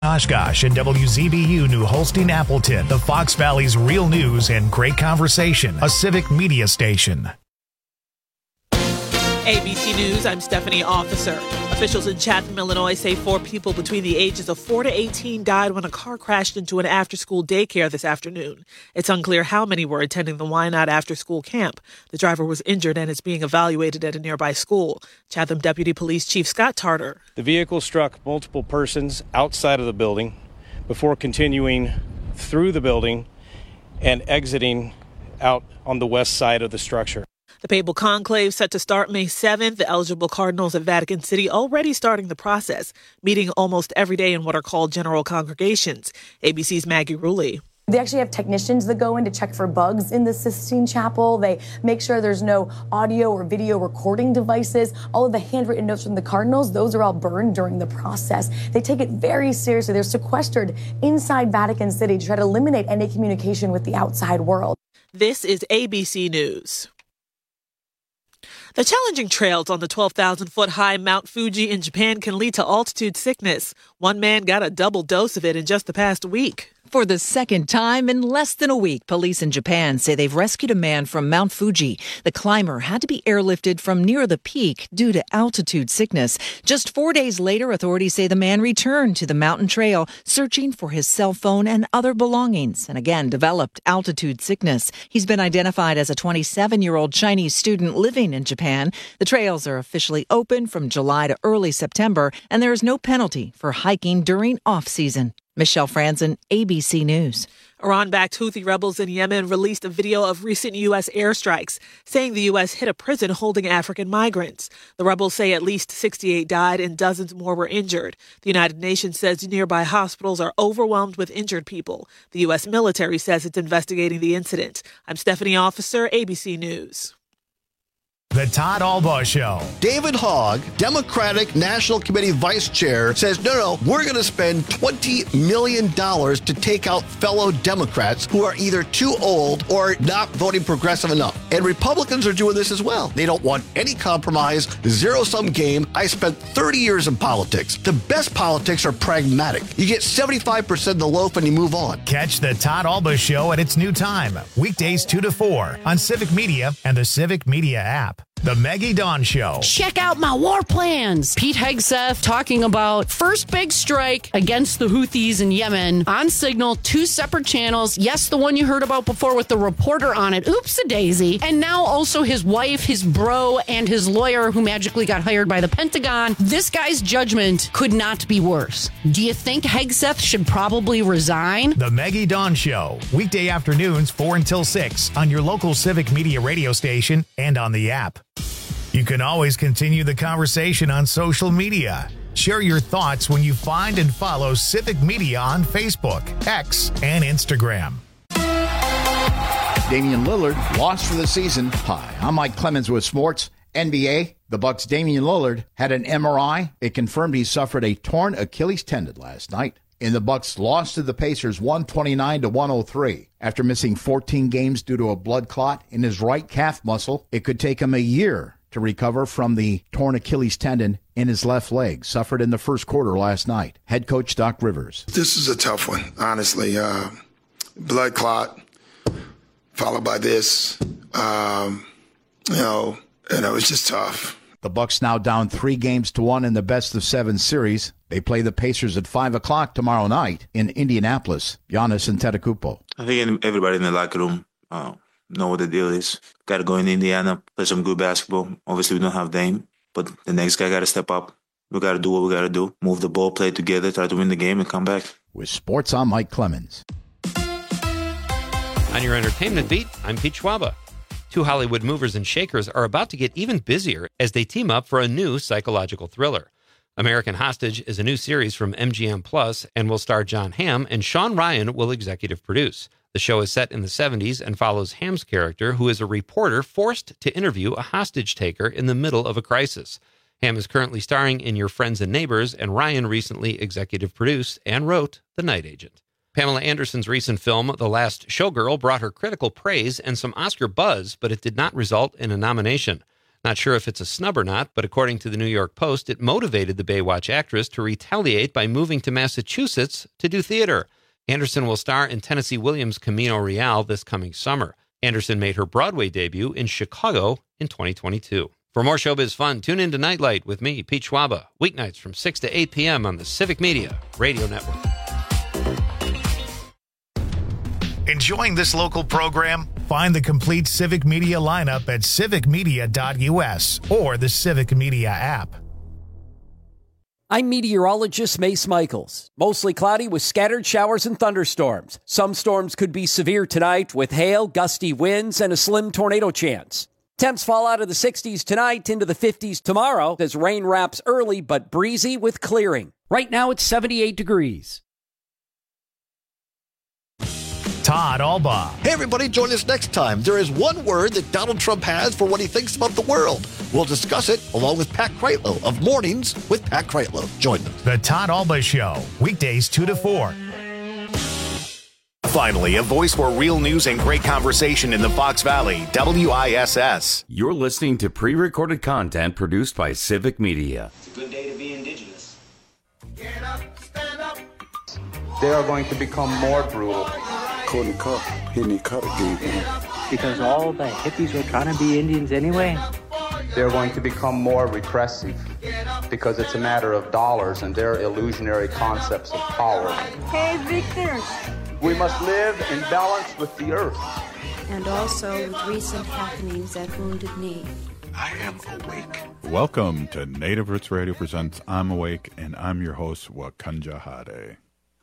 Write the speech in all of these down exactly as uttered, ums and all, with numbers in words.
Oshkosh and W Z B U New Holstein Appleton, the Fox Valley's real news and great conversation, a civic media station. A B C News, I'm Stephanie Officer. Officials in Chatham, Illinois say four people between the ages of four to eighteen died when a car crashed into an after-school daycare this afternoon. It's unclear how many were attending the Why Not after-school camp. The driver was injured and is being evaluated at a nearby school. Chatham Deputy Police Chief Scott Tarter. The vehicle struck multiple persons outside of the building before continuing through the building and exiting out on the west side of the structure. The papal conclave set to start May seventh. The eligible cardinals at Vatican City already starting the process, meeting almost every day in what are called general congregations. A B C's Maggie Rulli. They actually have technicians that go in to check for bugs in the Sistine Chapel. They make sure there's no audio or video recording devices. All of the handwritten notes from the cardinals, those are all burned during the process. They take it very seriously. They're sequestered inside Vatican City to try to eliminate any communication with the outside world. This is A B C News. The challenging trails on the twelve thousand foot high Mount Fuji in Japan can lead to altitude sickness. One man got a double dose of it in just the past week. For the second time in less than a week, police in Japan say they've rescued a man from Mount Fuji. The climber had to be airlifted from near the peak due to altitude sickness. Just four days later, authorities say the man returned to the mountain trail, searching for his cell phone and other belongings, and again developed altitude sickness. He's been identified as a twenty-seven-year-old Chinese student living in Japan. The trails are officially open from July to early September, and there is no penalty for hiking during off-season. Michelle Franzen, A B C News. Iran-backed Houthi rebels in Yemen released a video of recent U S airstrikes, saying the U S hit a prison holding African migrants. The rebels say at least sixty-eight died and dozens more were injured. The United Nations says nearby hospitals are overwhelmed with injured people. The U S military says it's investigating the incident. I'm Stephanie Officer, A B C News. The Todd Albaugh Show. David Hogg, Democratic National Committee Vice Chair, says, no, no, we're going to spend twenty million dollars to take out fellow Democrats who are either too old or not voting progressive enough. And Republicans are doing this as well. They don't want any compromise, zero-sum game. I spent thirty years in politics. The best politics are pragmatic. You get seventy-five percent of the loaf and you move on. Catch the Todd Albaugh Show at its new time, weekdays two to four on Civic Media and the Civic Media app. The Maggie Dawn Show. Check out my war plans. Pete Hegseth talking about first big strike against the Houthis in Yemen on Signal, two separate channels. Yes, the one you heard about before with the reporter on it. Oops-a-daisy. And now also his wife, his bro, and his lawyer who magically got hired by the Pentagon. This guy's judgment could not be worse. Do you think Hegseth should probably resign? The Maggie Dawn Show. Weekday afternoons four until six on your local Civic Media radio station and on the app. You can always continue the conversation on social media. Share your thoughts when you find and follow Civic Media on Facebook, X, and Instagram. Damian Lillard lost for the season. Hi, I'm Mike Clemens with Sports. N B A, the Bucks' Damian Lillard had an M R I. It confirmed he suffered a torn Achilles tendon last night. And the Bucks lost to the Pacers one twenty-nine to one oh three. After missing fourteen games due to a blood clot in his right calf muscle, it could take him a year to recover from the torn Achilles tendon in his left leg, suffered in the first quarter last night. Head coach Doc Rivers. This is a tough one, honestly. Uh, blood clot, followed by this. Um, you know, and it was just tough. The Bucks now down three games to one in the best of seven series. They play the Pacers at five o'clock tomorrow night in Indianapolis. Giannis Antetokounmpo. I think everybody in the locker room uh, know what the deal is. Got to go in Indiana, play some good basketball. Obviously, we don't have Dame, but the next guy got to step up. We got to do what we got to do. Move the ball, play together, try to win the game, and come back. With sports, I'm Mike Clemens. On your entertainment beat, I'm Pete Schwaba. Two Hollywood movers and shakers are about to get even busier as they team up for a new psychological thriller. American Hostage is a new series from M G M Plus and will star Jon Hamm, and Sean Ryan will executive produce. The show is set in the seventies and follows Hamm's character, who is a reporter forced to interview a hostage taker in the middle of a crisis. Hamm is currently starring in Your Friends and Neighbors, and Ryan recently executive produced and wrote The Night Agent. Pamela Anderson's recent film, The Last Showgirl, brought her critical praise and some Oscar buzz, but it did not result in a nomination. Not sure if it's a snub or not, but according to the New York Post, it motivated the Baywatch actress to retaliate by moving to Massachusetts to do theater. Anderson will star in Tennessee Williams' Camino Real this coming summer. Anderson made her Broadway debut in Chicago in twenty twenty-two. For more showbiz fun, tune in to Nightlight with me, Pete Schwaba, weeknights from six to eight p.m. on the Civic Media Radio Network. Enjoying this local program? Find the complete Civic Media lineup at civic media dot u s or the Civic Media app. I'm meteorologist Mace Michaels. Mostly cloudy with scattered showers and thunderstorms. Some storms could be severe tonight with hail, gusty winds, and a slim tornado chance. Temps fall out of the sixties tonight into the fifties tomorrow as rain wraps early but breezy with clearing. Right now it's seventy-eight degrees. Todd Albaugh. Hey, everybody, join us next time. There is one word that Donald Trump has for what he thinks about the world. We'll discuss it along with Pat Kreitlow of Mornings with Pat Kreitlow. Join us. The Todd Albaugh Show, weekdays two to four. Finally, a voice for real news and great conversation in the Fox Valley, W I S S. You're listening to pre-recorded content produced by Civic Media. It's a good day to be indigenous. Get up, stand up. They are going to become more brutal. Couldn't cut, hitting cut again. Because all the hippies were trying to be Indians anyway. They're going to become more repressive because it's a matter of dollars and their illusionary concepts of power. Hey, Victor. We must live in balance with the earth. And also with recent happenings at Wounded Knee. I am awake. Welcome to Native Roots Radio Presents I'm Awake, and I'm your host, Wakanja Hade.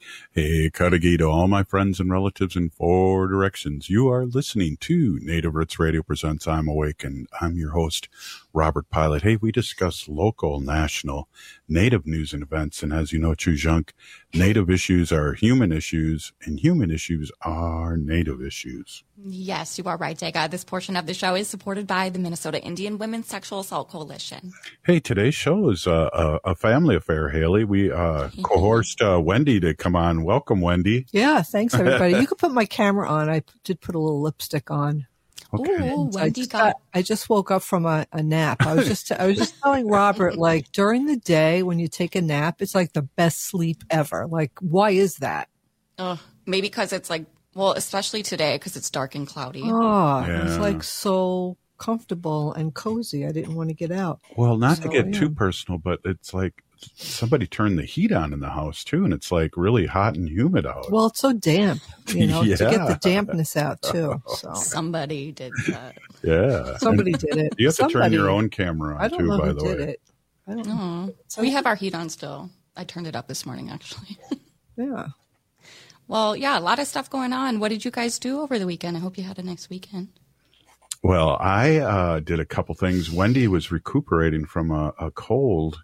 Hey, Kadagi to all my friends and relatives in four directions. You are listening to Native Roots Radio Presents I'm Awake, and I'm your host, Robert Pilot. Hey, we discuss local, national, Native news and events, and as you know, Chujunk, Native issues are human issues, and human issues are Native issues. Yes, you are right, Jega. This portion of the show is supported by the Minnesota Indian Women's Sexual Assault Coalition. Hey, today's show is uh, a, a family affair, Haley. We uh, coerced uh, Wendy to come on. Welcome, Wendy. Yeah, thanks, everybody. You could put my camera on. I did put a little lipstick on. Okay. Ooh, I Wendy just got... got, I just woke up from a, a nap. I was just I was just telling Robert, like, during the day when you take a nap, it's like the best sleep ever. Like, why is that? Uh, maybe because it's like, well, especially today because it's dark and cloudy. Oh, Yeah. it's like so comfortable and cozy. I didn't want to get out. Well, not So, to get yeah. too personal, but it's like somebody turned the heat on in the house, too, and it's like really hot and humid out. Well, it's so damp, you know, to get Yeah. the dampness out too. So Somebody did that. Yeah. somebody And did it. You have to turn Somebody- your own camera on, I don't too, know by who the did way. it. I don't know. Oh, so we have our heat on still. I turned it up this morning, actually. Yeah. Well, yeah, a lot of stuff going on. What did you guys do over the weekend? I hope you had a nice weekend. Well, I uh, did a couple things. Wendy was recuperating from a, a cold,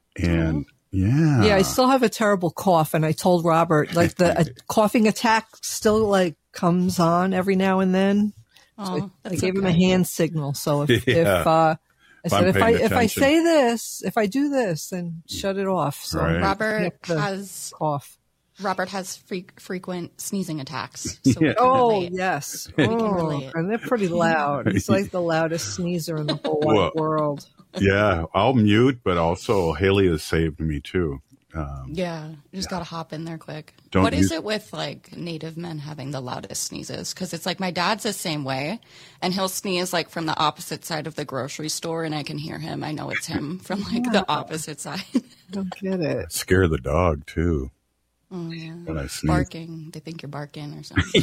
and yeah. Yeah, I still have a terrible cough, and I told Robert, like, the a coughing attack still, like, comes on every now and then. So Oh, I, I that's gave him a okay. hand signal. So if, Yeah. if uh, I If said, I'm if I paying if I attention. say this, if I do this, then shut it off. So Right. I Robert have to has cough. Robert has fre- frequent sneezing attacks. So we Yeah. can Oh, relate. yes. We can Oh, relate. and they're pretty loud. He's like the loudest sneezer in the whole wide Well, world. Yeah, I'll mute, but also Haley has saved me, too. Um, Yeah, you just gotta hop in there quick. Don't What is use- it with like Native men having the loudest sneezes? Because it's like my dad's the same way, and he'll sneeze like from the opposite side of the grocery store, and I can hear him. I know it's him from like the opposite side. I don't get it. Scare the dog, too. Oh yeah, When I sneeze. barking. They think you're barking or something.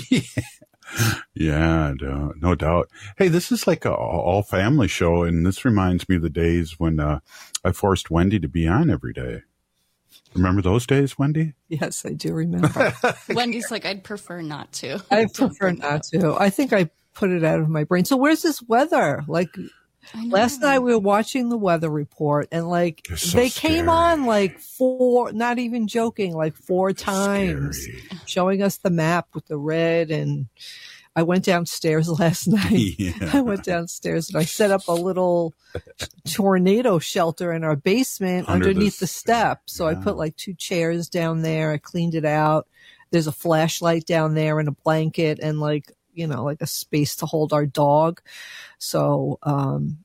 Yeah, no, no doubt. Hey, this is like a all family show, and this reminds me of the days when uh, I forced Wendy to be on every day. Remember those days, Wendy? Yes, I do remember. Wendy's like, I'd prefer not to. I prefer not to. I think I put it out of my brain. So where's this weather? Like last night we were watching the weather report and like so they came scary. on like four, not even joking, like four times showing us the map with the red. And I went downstairs last night. Yeah. I went downstairs and I set up a little tornado shelter in our basement Under underneath the the steps. So I yeah. put like two chairs down there. I cleaned it out. There's a flashlight down there and a blanket and like, you know, like a space to hold our dog. So, um,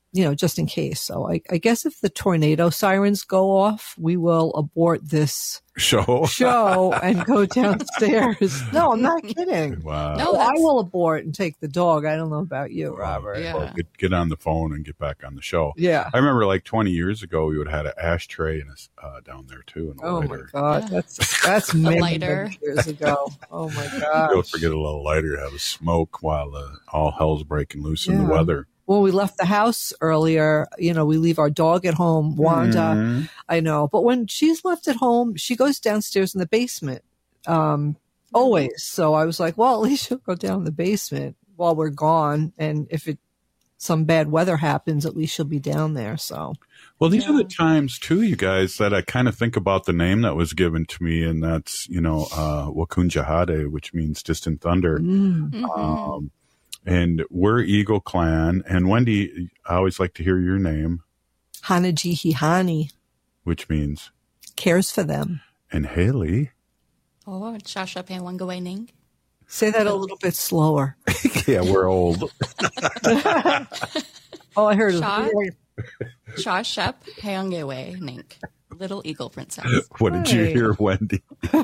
you know, just in case. So I, I guess if the tornado sirens go off, we will abort this show show and go downstairs. No, I'm not kidding. Wow. No, I will abort and take the dog. I don't know about you, Robert. Yeah. Or get, get on the phone and get back on the show. Yeah. I remember like twenty years ago, we would have had an ashtray and a, uh, down there too. And a Oh lighter. my God, Yeah. that's that's many, lighter. many years ago. Oh my God. Don't forget a little lighter, have a smoke while uh, all hell's breaking loose in Yeah. the weather. When we left the house earlier, you know, we leave our dog at home, Wanda. Mhm. I know. But when she's left at home, she goes downstairs in the basement, um, always. So I was like, well, at least she'll go down in the basement while we're gone. And if it some bad weather happens, at least she'll be down there. So, Well, these are the times too, you guys, that I kind of think about the name that was given to me, and that's, you know, uh, Wakunjahade, which means distant thunder. mm. Um, and we're Eagle Clan. And Wendy, I always like to hear your name, Hanaji Hihani which means, cares for them. and Haley. Oh, Shasha Pangwangawening. Say that a little bit slower. Yeah, we're old. All I heard Shah, was, Shah Shep Pangwangawening. Little Eagle Princess. What did you Right. hear, Wendy?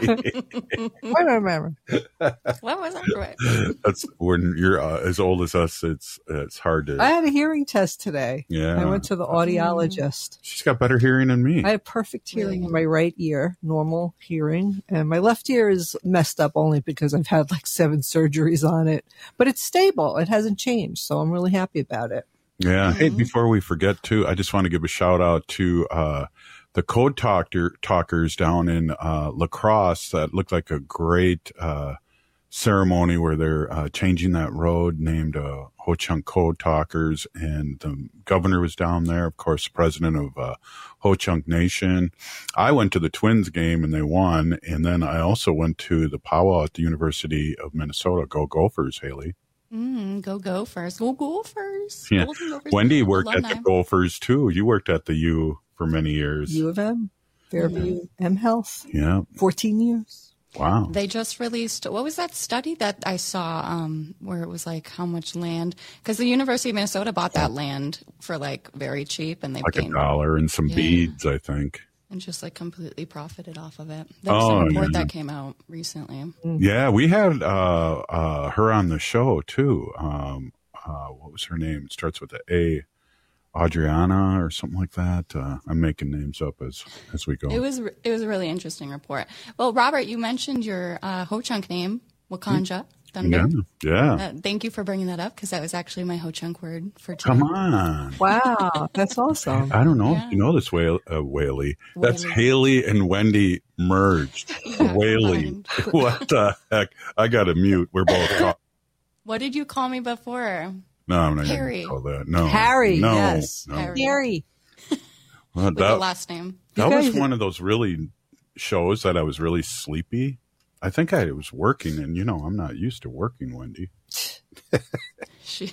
remember. What was that? That's when you're uh, as old as us. It's it's hard to. I had a hearing test today. Yeah. I went to the audiologist. She's got better hearing than me. I have perfect hearing in my right ear, normal hearing, and my left ear is messed up only because I've had like seven surgeries on it. But it's stable. It hasn't changed, so I'm really happy about it. Yeah. Hey, before we forget too, I just want to give a shout out to uh, the Code Talker talkers down in uh, La Crosse. That looked like a great uh, ceremony where they're uh, changing that road named uh, Ho Chunk Code Talkers, and the governor was down there. Of course, the president of uh, Ho Chunk Nation. I went to the Twins game and they won, and then I also went to the powwow at the University of Minnesota. Go Gophers, Haley. Mm, go Gophers. Go Gophers. Yeah. Golden Gophers. Wendy worked Alumni. at the Gophers too. You worked at the U for many years. U of M, Fairview, M Health, Yeah. fourteen years. Wow. They just released, what was that study that I saw um, where it was like how much land? Because the University of Minnesota bought that land for like very cheap, and they Like a gained dollar and some Yeah. beads, I think. and just like completely profited off of it. There was Oh, a report yeah. that came out recently. Yeah, we had uh, uh, her on the show too. Um, uh, what was her name? It starts with the A. Adriana or something like that. Uh, I'm making names up as as we go. It was it was a really interesting report. Well, Robert, you mentioned your uh, Ho Chunk name, Wakanja Thunder. Yeah, yeah. Uh, thank you for bringing that up because that was actually my Ho Chunk word for today. Come on. Wow, that's awesome. I don't know Yeah. if you know this, Whale, uh, Whaley. That's Whaley. Haley and Wendy merged. Yeah, Whaley. What the heck? I got to mute. We're both caught. What did you call me before? No, I'm not Harry. going to call that. No. Harry, no, yes. No. Harry. Harry. Well, With the that last name. that You was guys- one of those really shows that I was really sleepy. I think I was working, and you know, I'm not used to working, Wendy. She-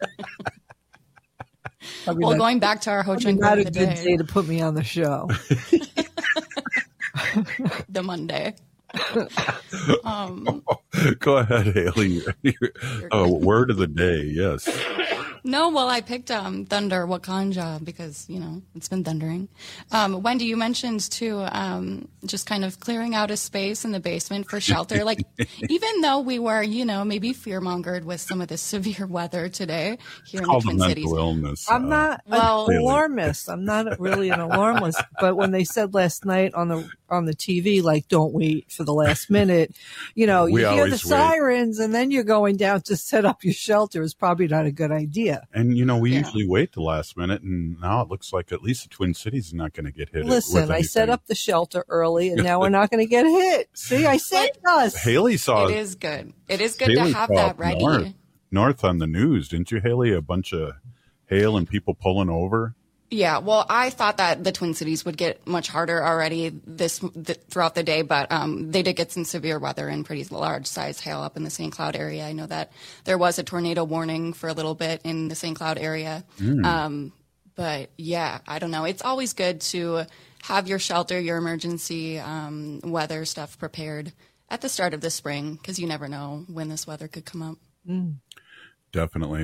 Probably well, not- going back to our Ho probably Chunk not word a of the good day, day to put me on the show. the Monday. um, Go ahead, Haley. Oh, word of the day, yes. no, well, I picked um, Thunder Wakanja because, you know, it's been thundering. Um, Wendy, you mentioned, too, um, just kind of clearing out a space in the basement for shelter. Like, even though we were, you know, maybe fear-mongered with some of the severe weather today here in the Called a Twin mental Cities. illness. I'm uh, not Well- an alarmist. I'm not really an alarmist. But when they said last night on the on the T V, like, don't wait for the last minute, you know, We you hear the always wait. sirens and then you're going down to set up your shelter is probably not a good idea. And you know, we Yeah. usually wait the last minute, and now it looks like at least the Twin Cities is not going to get hit. Listen, with I set anything. up the shelter early and now we're not going to get hit. See, I saved us. Haley saw It is good. It is good Haley to have saw that up ready. North, north on the news, didn't you, Haley? A bunch of hail and people pulling over. Yeah, well, I thought that the Twin Cities would get much harder already this th- throughout the day, but um, they did get some severe weather and pretty large size hail up in the Saint Cloud area. I know that there was a tornado warning for a little bit in the Saint Cloud area. Mm. Um, but yeah, I don't know. It's always good to have your shelter, your emergency um, weather stuff prepared at the start of the spring because you never know when this weather could come up. Mm. Definitely.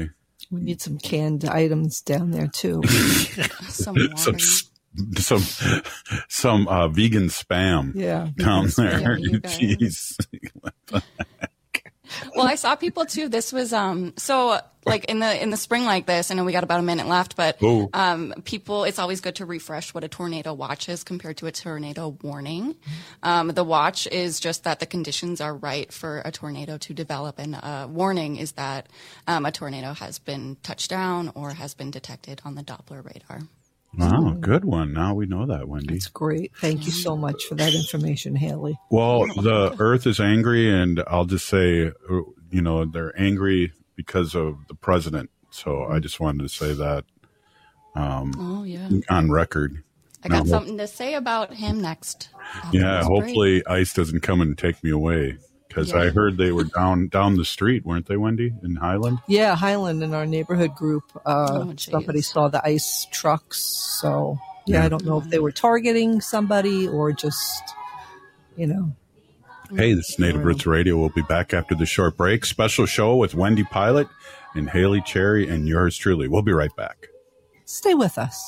We need some canned items down there too. Some water. some some some uh, vegan spam. Yeah, down vegan there. spam, you guys. Jeez. Well, I saw people too. This was um so like in the in the spring like this. I know we got about a minute left, but Ooh. um people, it's always good to refresh what a tornado watch is compared to a tornado warning. Um, the watch is just that the conditions are right for a tornado to develop, and a warning is that um, a tornado has been touched down or has been detected on the Doppler radar. Wow, good one. Now we know that, Wendy. That's great. Thank you so much for that information, Haley. Well, the Earth is angry, and I'll just say, you know, they're angry because of the president. So I just wanted to say that um, Oh, yeah. on record. I got Now, something to say about him next. Yeah, That's hopefully ICE doesn't come and take me away, because Yeah. I heard they were down down the street, weren't they, Wendy, in Highland? Yeah, Highland in our neighborhood group. Uh, Oh, geez. somebody saw the ice trucks. So, yeah, Yeah. I don't know if they were targeting somebody or just, you know. Hey, this is Native Roots Radio. We'll be back after the short break. Special show with Wendy Pilot and Haley Cherry and yours truly. We'll be right back. Stay with us.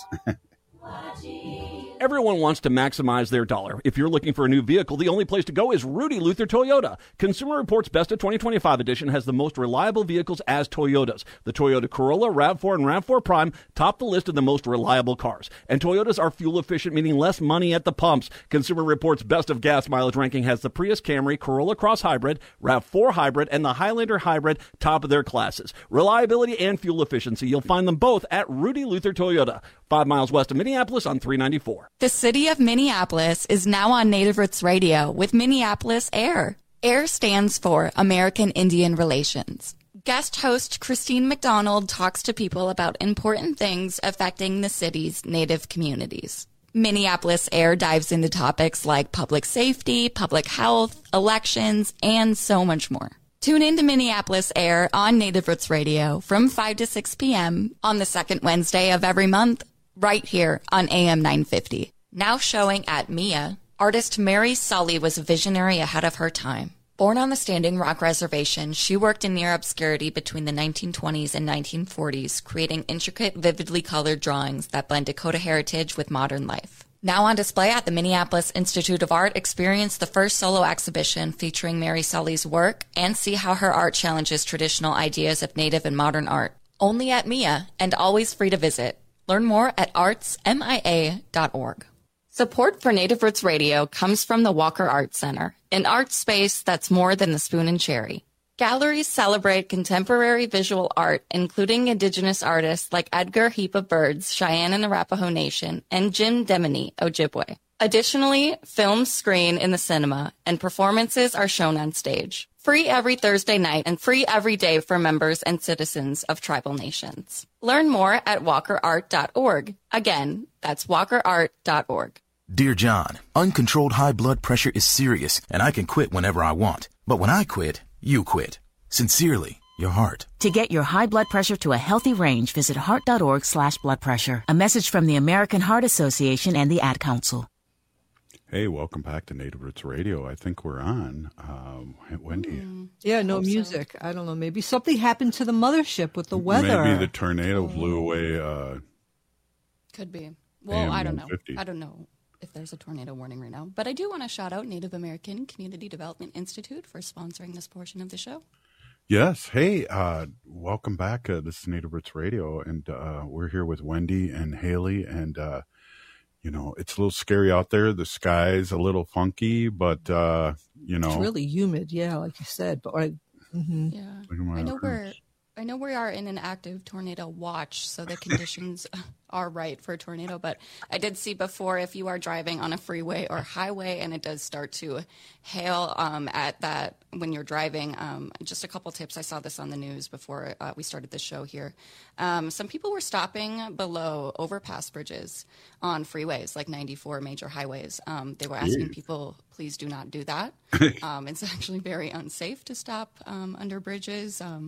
Everyone wants to maximize their dollar. If you're looking for a new vehicle, the only place to go is Rudy Luther Toyota. Consumer Reports Best of twenty twenty-five edition has the most reliable vehicles as Toyotas. The Toyota Corolla, RAV four, and RAV four Prime top the list of the most reliable cars. And Toyotas are fuel efficient, meaning less money at the pumps. Consumer Reports Best of Gas Mileage ranking has the Prius Camry, Corolla Cross Hybrid, RAV four Hybrid, and the Highlander Hybrid top of their classes. Reliability and fuel efficiency, you'll find them both at Rudy Luther Toyota, five miles west of Minneapolis on three ninety-four. The city of Minneapolis is now on Native Roots Radio with Minneapolis AIR. AIR stands for American Indian Relations. Guest host Christine McDonald talks to people about important things affecting the city's Native communities. Minneapolis AIR dives into topics like public safety, public health, elections, and so much more. Tune in to Minneapolis AIR on Native Roots Radio from five to six p.m. on the second Wednesday of every month, right here on A M nine fifty. Now showing at M I A, artist Mary Sully was a visionary ahead of her time. Born on the Standing Rock Reservation, she worked in near obscurity between the nineteen twenties and nineteen forties, creating intricate, vividly colored drawings that blend Dakota heritage with modern life. Now on display at the Minneapolis Institute of Art, experience the first solo exhibition featuring Mary Sully's work and see how her art challenges traditional ideas of Native and modern art. Only at M I A and always free to visit. Learn more at arts m i a dot org. Support for Native Roots Radio comes from the Walker Art Center, an art space that's more than the spoon and cherry. Galleries celebrate contemporary visual art, including Indigenous artists like Edgar Heap of Birds, Cheyenne and Arapaho Nation, and Jim Demini, Ojibwe. Additionally, films screen in the cinema, and performances are shown on stage. Free every Thursday night and free every day for members and citizens of tribal nations. Learn more at walker art dot org. Again, that's walker art dot org. Dear John, uncontrolled high blood pressure is serious, and I can quit whenever I want. But when I quit, you quit. Sincerely, your heart. To get your high blood pressure to a healthy range, visit heart.org slash blood pressure. A message from the American Heart Association and the Ad Council. Hey, welcome back to Native Roots Radio. I think we're on. Um, Wendy. Yeah, no music. So. I don't know. Maybe something happened to the mothership with the weather. Maybe the tornado blew away. Uh, Could be. Well, I don't know. I don't know if there's a tornado warning right now. But I do want to shout out Native American Community Development Institute for sponsoring this portion of the show. Yes. Hey, uh, welcome back. Uh, this is Native Roots Radio, and uh, we're here with Wendy and Haley. And, uh, you know, it's a little scary out there. The sky's a little funky, but, uh, you know. It's really humid, yeah, like you said. But I, mm-hmm. Yeah. I know we're... I know we are in an active tornado watch, so the conditions are right for a tornado. But I did see before, if you are driving on a freeway or highway and it does start to hail um, at that when you're driving, um, just a couple tips. I saw this on the news before uh, we started the show here. Um, some people were stopping below overpass bridges on freeways like ninety-four major highways. Um, they were asking people, please do not do that. um, it's actually very unsafe to stop um, under bridges. Um,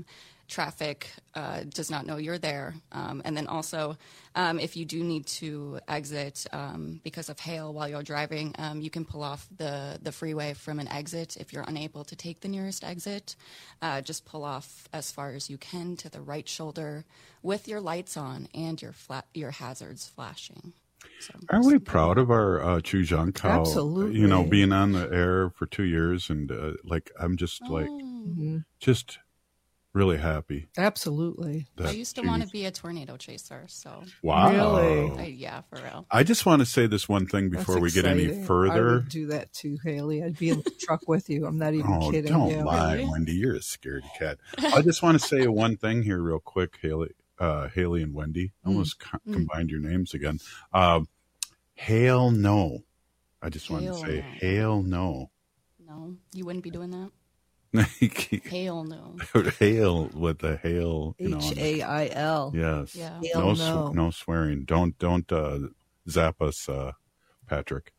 traffic uh, does not know you're there. Um, and then also, um, if you do need to exit um, because of hail while you're driving, um, you can pull off the, the freeway from an exit. If you're unable to take the nearest exit, uh, just pull off as far as you can to the right shoulder with your lights on and your flat, your hazards flashing. So, Aren't we proud of our uh, Chu Junk? How, Absolutely. You know, being on the air for two years and uh, like, I'm just oh. like, Mm-hmm. just really happy. Absolutely. I used to want to be a tornado chaser. So wow. Really? I, yeah, for real. I just want to say this one thing before That's we get any exciting. further. I would do that too, Haley. I'd be in the truck with you. I'm not even Oh, kidding don't you. lie, Really? Wendy. You're a scaredy cat. I just want to say one thing here real quick, Haley, uh, Haley and Wendy. I almost co- Mm. combined your names again. Um, hail no. I just wanted to Hail say no. hail no. No, you wouldn't be doing that. Hail no. Hail with the hail. You know, H A I L. yes. Yeah. Hail No, no. sw- no swearing. Don't don't uh, zap us, uh, Patrick.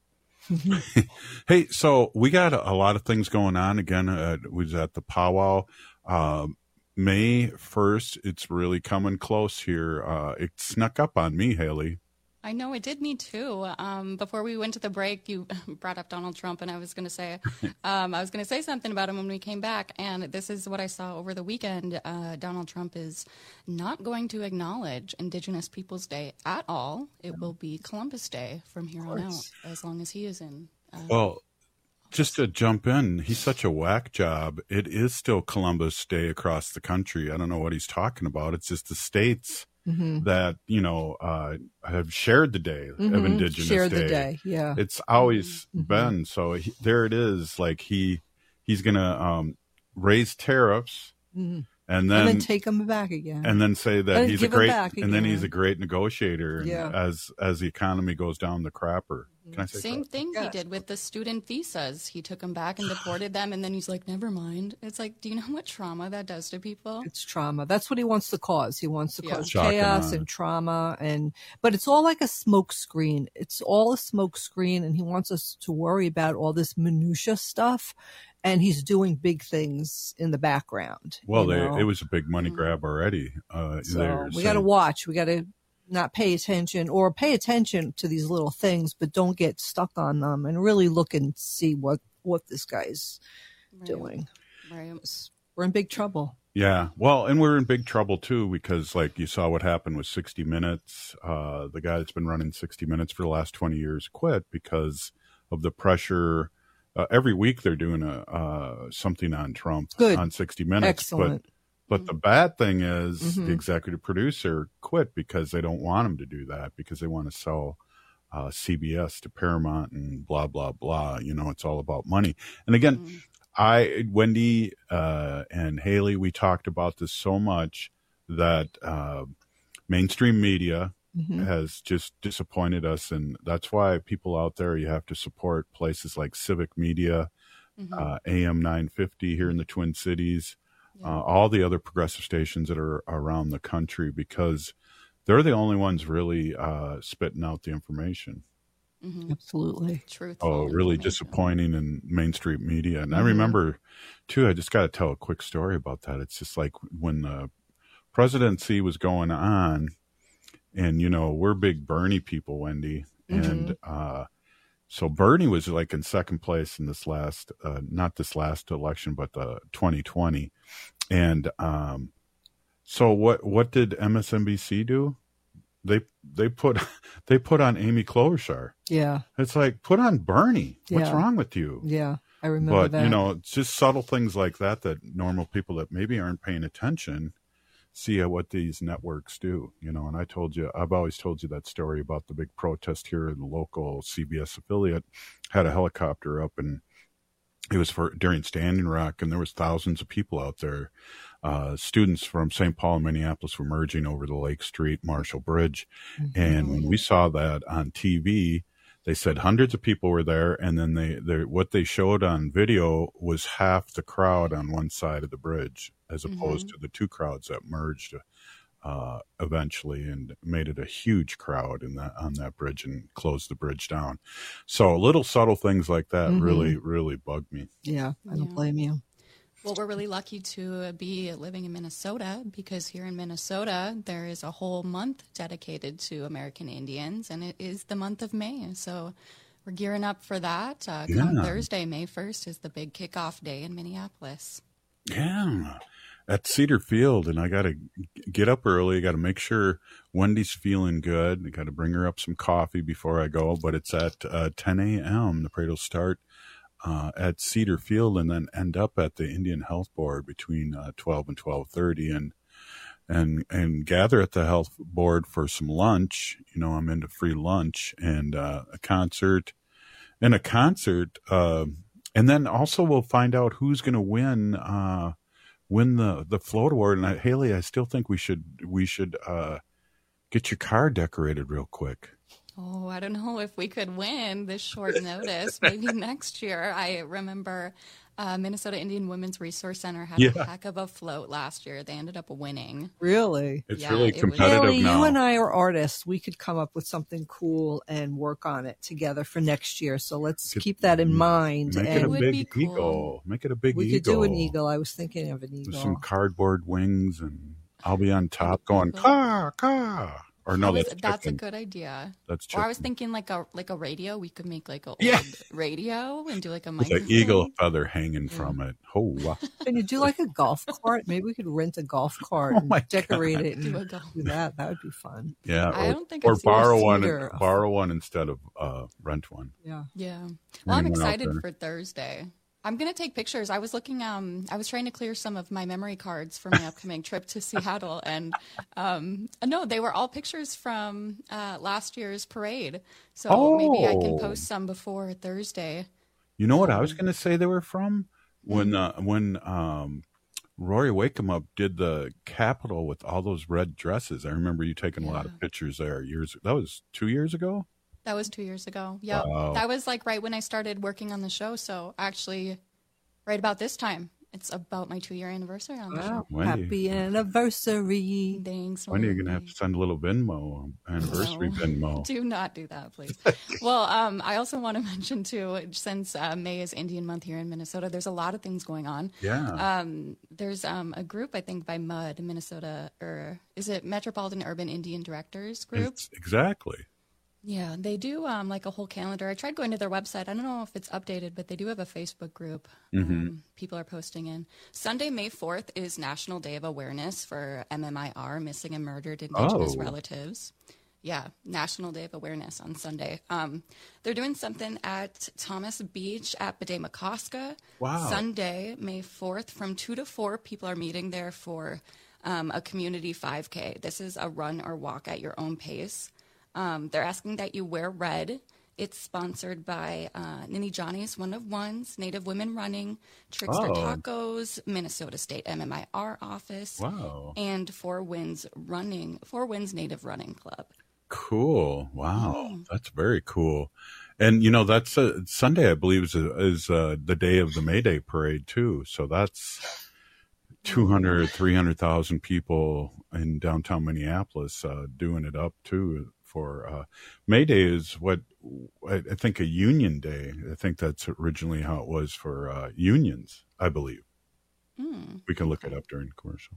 Hey, so we got a, a lot of things going on. Again, uh, we was at the powwow. Um, May first, it's really coming close here. Uh, it snuck up on me, Haley. I know it did me too. Um, before we went to the break, you brought up Donald Trump, and I was going to say, um, I was going to say something about him when we came back. And this is what I saw over the weekend. Uh, Donald Trump is not going to acknowledge Indigenous Peoples Day at all. It will be Columbus Day from here on out, as long as he is in. Uh, Well, just to jump in, he's such a whack job. It is still Columbus Day across the country. I don't know what he's talking about. It's just the states Mm-hmm. that, you know, uh, have shared the day Mhm. of Indigenous Shared Day. the day, yeah. It's always Mhm. been. So he, there it is. Like he, he's going to um, raise tariffs Mhm. and then, and then take them back again. and then say that And he's a give 'em great, back and then he's again. a great negotiator. And Yeah. as, as the economy goes down the crapper. Can I say Same crap? thing he did with the student visas. He took them back and deported them, and then he's like, never mind. It's like, do you know what trauma that does to people? It's trauma. That's what he wants to cause. He wants to Yeah. cause Shock and chaos awe. and trauma, and but it's all like a smoke screen. It's all a smoke screen, and he wants us to worry about all this minutia stuff. And he's doing big things in the background. Well, you they, know? it was a big money grab already. Uh, So they're we got to saying- watch. We got to not pay attention, or pay attention to these little things, but don't get stuck on them, and really look and see what what this guy's doing. Right. We're in big trouble. Yeah. Well, and we're in big trouble too, because like you saw what happened with sixty minutes. Uh, the guy that's been running sixty minutes for the last twenty years quit because of the pressure. Uh, every week they're doing a, uh, something on Trump Good. on sixty minutes. Excellent. But, but the bad thing is Mhm. the executive producer quit because they don't want him to do that, because they want to sell uh, C B S to Paramount and blah, blah, blah. You know, it's all about money. And again, I, Wendy uh, and Haley, we talked about this so much that uh, mainstream media Mhm. has just disappointed us. And that's why people out there, you have to support places like Civic Media, Mm-hmm. uh, A M nine fifty here in the Twin Cities, uh, all the other progressive stations that are around the country, because they're the only ones really uh, spitting out the information. Mm-hmm. Absolutely. Truthful. Oh, really disappointing in mainstream media. And I Mhm. remember, too, I just got to tell a quick story about that. It's just like when the presidency was going on, and, you know, we're big Bernie people, Wendy. And uh, so Bernie was like in second place in this last, uh, not this last election, but the twenty twenty. And um, so what, what did M S N B C do? They they put they put on Amy Klobuchar. Yeah. It's like, put on Bernie. What's Yeah. wrong with you? Yeah. I remember But that. you know, it's just subtle things like that that normal people that maybe aren't paying attention see what these networks do. You know, and I told you, I've always told you that story about the big protest here in the local C B S affiliate. Had a helicopter up, and it was for during Standing Rock, and there was thousands of people out there. Uh, students from Saint Paul and Minneapolis were merging over the Lake Street Marshall Bridge. And when we saw that on T V, they said hundreds of people were there. And then they, they what they showed on video was half the crowd on one side of the bridge, as opposed to the two crowds that merged uh, eventually and made it a huge crowd in that on that bridge and closed the bridge down. So little subtle things like that Mhm. really, really bugged me. Yeah, I don't blame you. Well, we're really lucky to be living in Minnesota because here in Minnesota, there is a whole month dedicated to American Indians, and it is the month of May. So we're gearing up for that. Uh, Yeah. Come Thursday, May first, is the big kickoff day in Minneapolis. Yeah. At Cedar Field, and I got to get up early. Got to make sure Wendy's feeling good. I got to bring her up some coffee before I go, but it's at uh, ten a.m. The parade will start Uh, at Cedar Field and then end up at the Indian Health Board between uh, twelve and twelve thirty and and and gather at the health board for some lunch. You know, I'm into free lunch and uh, a concert and a concert. Uh, and then also we'll find out who's going to win uh, win the, the float award. And I, Haley, I still think we should we should uh, get your car decorated real quick. Oh, I don't know if we could win this short notice. Maybe next year. I remember uh, Minnesota Indian Women's Resource Center had Yeah. a heck of a float last year. They ended up winning. Really? It's Yeah, really it was- competitive Haley, now. you and I are artists. We could come up with something cool and work on it together for next year. So let's Could- keep that in mind. Make and it a would big be cool. eagle. Make it a big we eagle. could do an eagle. I was thinking of an With eagle. some cardboard wings, and I'll be on top going cool. caw caw. Or no, I was- that's that's a chicken. good idea. That's Or I was chicken. thinking like a like a radio. We could make like a old Yeah. radio and do like a With microphone. an eagle feather hanging from it. Oh, wow. Can you do like a golf cart? Maybe we could rent a golf cart Oh and my decorate God. it and Do do, a golf- that. That would be fun. Yeah, I or, don't think or I've seen borrow a one, cedar. borrow one instead of uh, rent one. Yeah. Yeah. Well, I'm Anyone out excited there? for Thursday. I'm going to take pictures. I was looking, um, I was trying to clear some of my memory cards for my upcoming trip to Seattle. And um, no, they were all pictures from uh, last year's parade. So maybe I can Oh. post some before Thursday. You know what I was going to say they were from? When uh, when um, Rory Wakeup did the Capitol with all those red dresses. I remember you taking a lot of pictures there years. That was two years ago? That was two years ago. Yeah. Wow. That was like right when I started working on the show. So actually, right about this time, it's about my two year anniversary on the show. Wendy. Happy anniversary. Thanks. When are you Wendy. going to have to send a little Venmo, um, anniversary No. Venmo? Do not do that, please. Well, um, I also want to mention, too, since uh, May is Indian Month here in Minnesota, there's a lot of things going on. Yeah. Um, there's um, a group, I think, by MUD, Minnesota, or is it Metropolitan Urban Indian Directors Group? It's- exactly. Yeah, they do um, like a whole calendar. I tried going to their website. I don't know if it's updated, but they do have a Facebook group. Mhm. Um, people are posting in. Sunday, May fourth is National Day of Awareness for M M I R, Missing and Murdered Indigenous Oh. Relatives. Yeah, National Day of Awareness on Sunday. Um, they're doing something at Thomas Beach at Bede-Macoska. Wow. Sunday, May fourth, from two to four, people are meeting there for um, a community five K. This is a run or walk at your own pace. Um, they're asking that you wear red. It's sponsored by uh, Nini Johnny's One of Ones, Native Women Running, Trickster Oh. Tacos, Minnesota State M M I R office, Wow. and Four Winds Running, Four Winds Native Running Club. Cool. Wow. That's very cool. And, you know, that's uh, Sunday, I believe, is, is uh, the day of the May Day parade, too. So that's two hundred, three hundred thousand people in downtown Minneapolis uh, doing it up, too. For uh, May Day is what I, I think a union day. I think that's originally how it was for uh, unions, I believe. Hmm. We can look it up during commercial.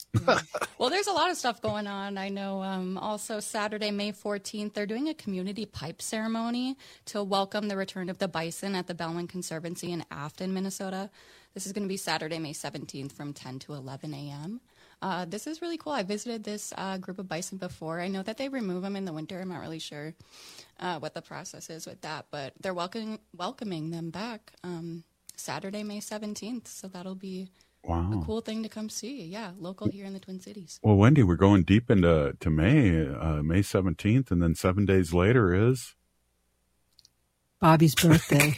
Well, there's a lot of stuff going on. I know um, also Saturday, May fourteenth, they're doing a community pipe ceremony to welcome the return of the bison at the Bellman Conservancy in Afton, Minnesota. This is going to be Saturday, May seventeenth from ten to eleven a.m. Uh, this is really cool. I visited this uh, group of bison before. I know that they remove them in the winter. I'm not really sure uh, what the process is with that, but they're welcoming welcoming them back um, Saturday, May seventeenth. So that'll be Wow. a cool thing to come see. Yeah, local here in the Twin Cities. Well, Wendy, we're going deep into to May, uh, May seventeenth, and then seven days later is Bobby's birthday.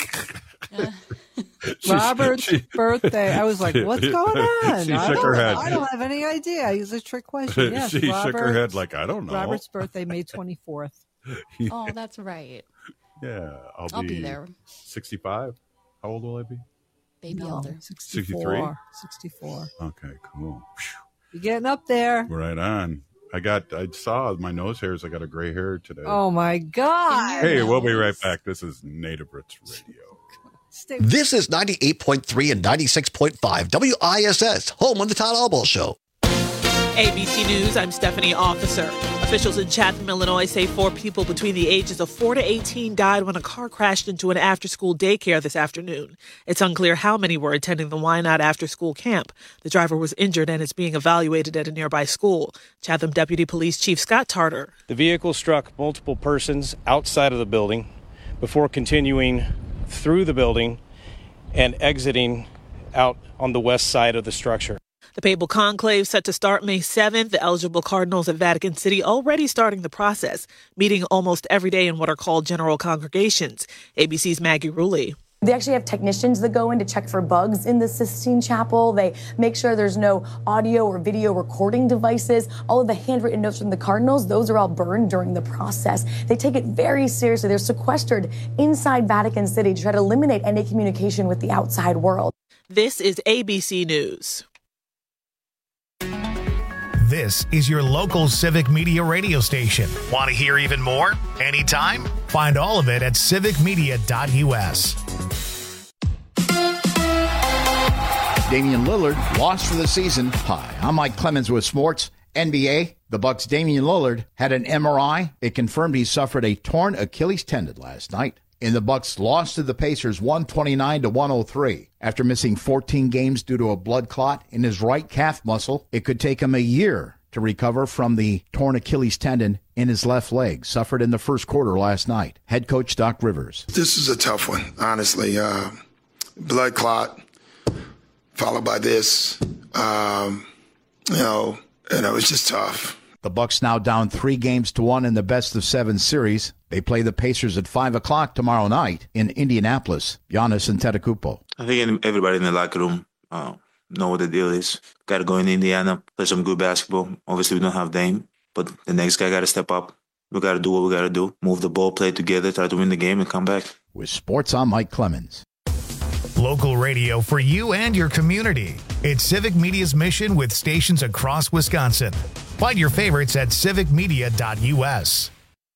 She- Robert's she- birthday. I was like, what's going on? She I, shook don't, her head. I don't have any idea. It's a trick question. Yes, She shook her Robert- head like, I don't know. Robert's birthday, May twenty-fourth. Oh, that's right. Yeah, I'll, I'll be there. sixty-five. How old will I be? Baby No, elder. sixty-three? sixty-four. Okay, cool. You're getting up there. Right on. I got. I saw my nose hairs. I got a gray hair today. Oh, my God. Hey, we'll be right back. This is Native Roots Radio. This is ninety-eight point three and ninety-six point five W I S S, home of the Todd Albaugh Show. A B C News, I'm Stephanie Officer. Officials in Chatham, Illinois say four people between the ages of four to eighteen died when a car crashed into an after-school daycare this afternoon. It's unclear how many were attending the Why Not after-school camp. The driver was injured and is being evaluated at a nearby school. Chatham Deputy Police Chief Scott Tarter. The vehicle struck multiple persons outside of the building before continuing through the building and exiting out on the west side of the structure. The papal conclave set to start May seventh. The eligible cardinals at Vatican City already starting the process, meeting almost every day in what are called general congregations. A B C's Maggie Rulli. They actually have technicians that go in to check for bugs in the Sistine Chapel. They make sure there's no audio or video recording devices. All of the handwritten notes from the cardinals, those are all burned during the process. They take it very seriously. They're sequestered inside Vatican City to try to eliminate any communication with the outside world. This is A B C News. This is your local Civic Media radio station. Want to hear even more? Anytime? Find all of it at civic media dot U S. Damian Lillard lost for the season. Hi, I'm Mike Clemens with sports. N B A, the Bucks' Damian Lillard had an M R I. It confirmed he suffered a torn Achilles tendon last night. And the Bucks lost to the Pacers one twenty-nine to one oh three. After missing fourteen games due to a blood clot in his right calf muscle, it could take him a year to recover from the torn Achilles tendon in his left leg, suffered in the first quarter last night. Head coach Doc Rivers. This is a tough one, honestly. Uh, blood clot, followed by this. Um, you know, and it was just tough. The Bucks now down three games to one in the best of seven series. They play the Pacers at five o'clock tomorrow night in Indianapolis. Giannis Antetokounmpo. I think everybody in the locker room uh, know what the deal is. Got to go in Indiana, play some good basketball. Obviously, we don't have Dame, but the next guy got to step up. We got to do what we got to do. Move the ball, play together, try to win the game, and come back. With sports, I'm Mike Clemens. Local radio for you and your community. It's Civic Media's mission with stations across Wisconsin. Find your favorites at civic media dot U S.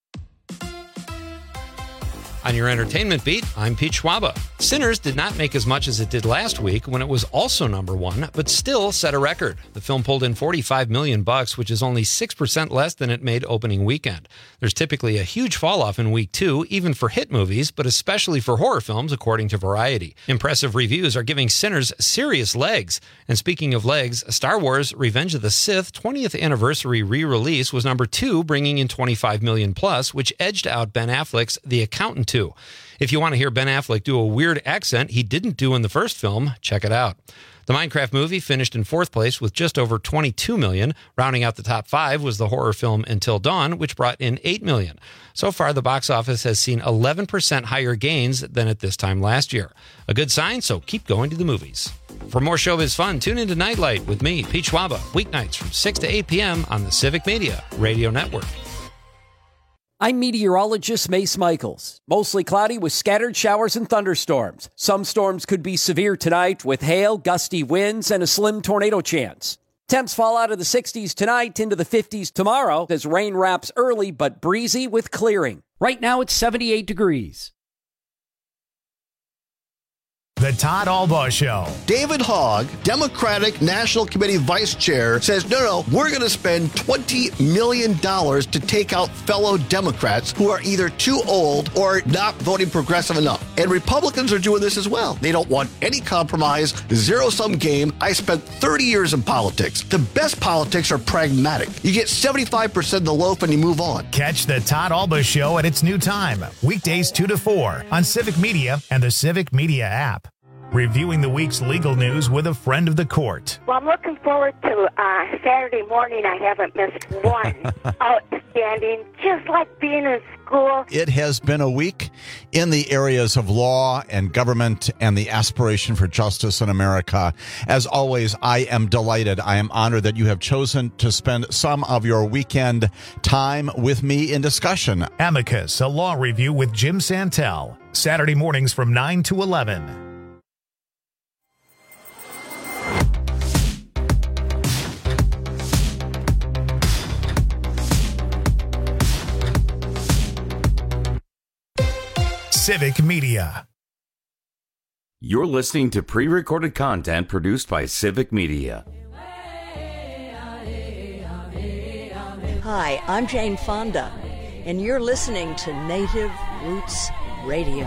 On your entertainment beat, I'm Pete Schwaba. Sinners did not make as much as it did last week when it was also number one, but still set a record. The film pulled in forty-five million bucks, which is only six percent less than it made opening weekend. There's typically a huge fall off in week two, even for hit movies, but especially for horror films, according to Variety. Impressive reviews are giving Sinners serious legs. And speaking of legs, Star Wars Revenge of the Sith twentieth anniversary re-release was number two, bringing in twenty-five million plus, which edged out Ben Affleck's The Accountant two. If you want to hear Ben Affleck do a weird accent he didn't do in the first film, check it out. The Minecraft movie finished in fourth place with just over twenty-two million dollars. Rounding out the top five was the horror film Until Dawn, which brought in eight million dollars. So far, the box office has seen eleven percent higher gains than at this time last year. A good sign, so keep going to the movies. For more showbiz fun, tune into Nightlight with me, Pete Schwaba, weeknights from six to eight p.m. on the Civic Media Radio Network. I'm meteorologist Mace Michaels. Mostly cloudy with scattered showers and thunderstorms. Some storms could be severe tonight with hail, gusty winds, and a slim tornado chance. Temps fall out of the sixties tonight into the fifties tomorrow as rain wraps early but breezy with clearing. Right now it's seventy-eight degrees. The Todd Albaugh Show. David Hogg, Democratic National Committee Vice Chair, says, no, no, we're going to spend twenty million dollars to take out fellow Democrats who are either too old or not voting progressive enough. And Republicans are doing this as well. They don't want any compromise, zero-sum game. I spent thirty years in politics. The best politics are pragmatic. You get seventy-five percent of the loaf and you move on. Catch the Todd Albaugh Show at its new time, weekdays two to four on Civic Media and the Civic Media app. Reviewing the week's legal news with a friend of the court. Well, I'm looking forward to uh, Saturday morning. I haven't missed one. Outstanding, just like being in school. It has been a week in the areas of law and government and the aspiration for justice in America. As always, I am delighted. I am honored that you have chosen to spend some of your weekend time with me in discussion. Amicus, a law review with Jim Santel. Saturday mornings from nine to eleven. Civic Media. You're listening to pre-recorded content produced by Civic Media. Hi, I'm Jane Fonda, and you're listening to Native Roots Radio.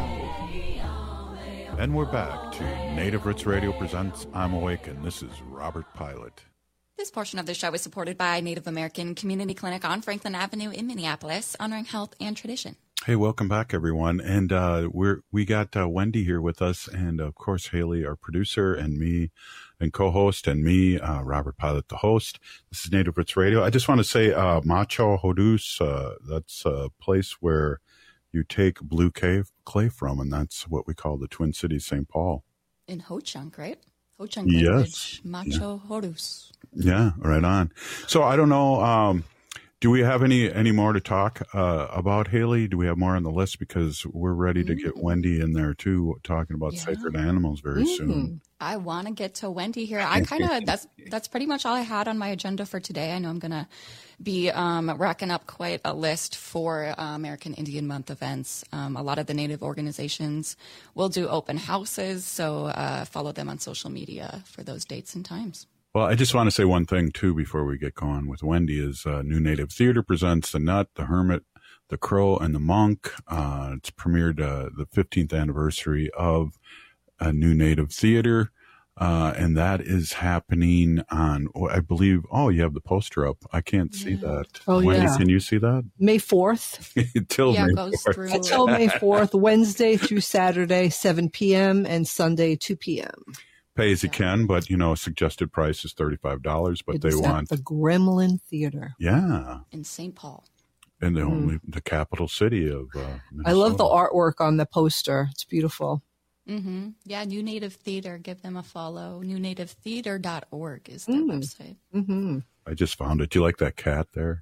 And we're back to Native Roots Radio presents I'm Awake, and this is Robert Pilot. This portion of the show is supported by Native American Community Clinic on Franklin Avenue in Minneapolis, honoring health and tradition. Hey, welcome back, everyone. And uh, we're we got uh, Wendy here with us, and of course Haley, our producer, and me, and co-host, and me, uh, Robert Pilot, the host. This is Native Roots Radio. I just want to say, uh, Macho Hodus, uh, that's a place where you take blue cave clay from, and that's what we call the Twin Cities, Saint Paul. In Ho-Chunk, right? Ho-Chunk Yes. language, Macho Yeah. Horus. Yeah, right on. So I don't know. Um, do we have any any more to talk uh, about, Haley? Do we have more on the list? Because we're ready to get Wendy in there too, talking about sacred animals very Mm. soon. I want to get to Wendy here. I kind of that's that's pretty much all I had on my agenda for today. I know I'm gonna be um, racking up quite a list for uh, American Indian Month events. Um, a lot of the Native organizations will do open houses, so uh, follow them on social media for those dates and times. Well, I just want to say one thing too before we get going with Wendy is uh, New Native Theater presents The Nut, The Hermit, The Crow, and the Monk. Uh, it's premiered uh, the fifteenth anniversary of uh, New Native Theater. Uh, and that is happening on, oh, I believe, oh, you have the poster up. I can't see that. Oh, Wendy, yeah. can you see that? May fourth. Till Yeah, May it goes fourth. through- Until May fourth, Wednesday through Saturday, seven p.m. and Sunday, two p.m. Pay as you can, but, you know, suggested price is thirty-five dollars, but It they is at want, the Gremlin Theater. yeah, In Saint Paul. and the Mm. only, the capital city of uh, I love the Minnesota. artwork on the poster. It's beautiful. Mm-hmm. Yeah, New Native Theater. Give them a follow. new native theater dot org is their Mm. website. Mm-hmm. I just found it. Do you like that cat there?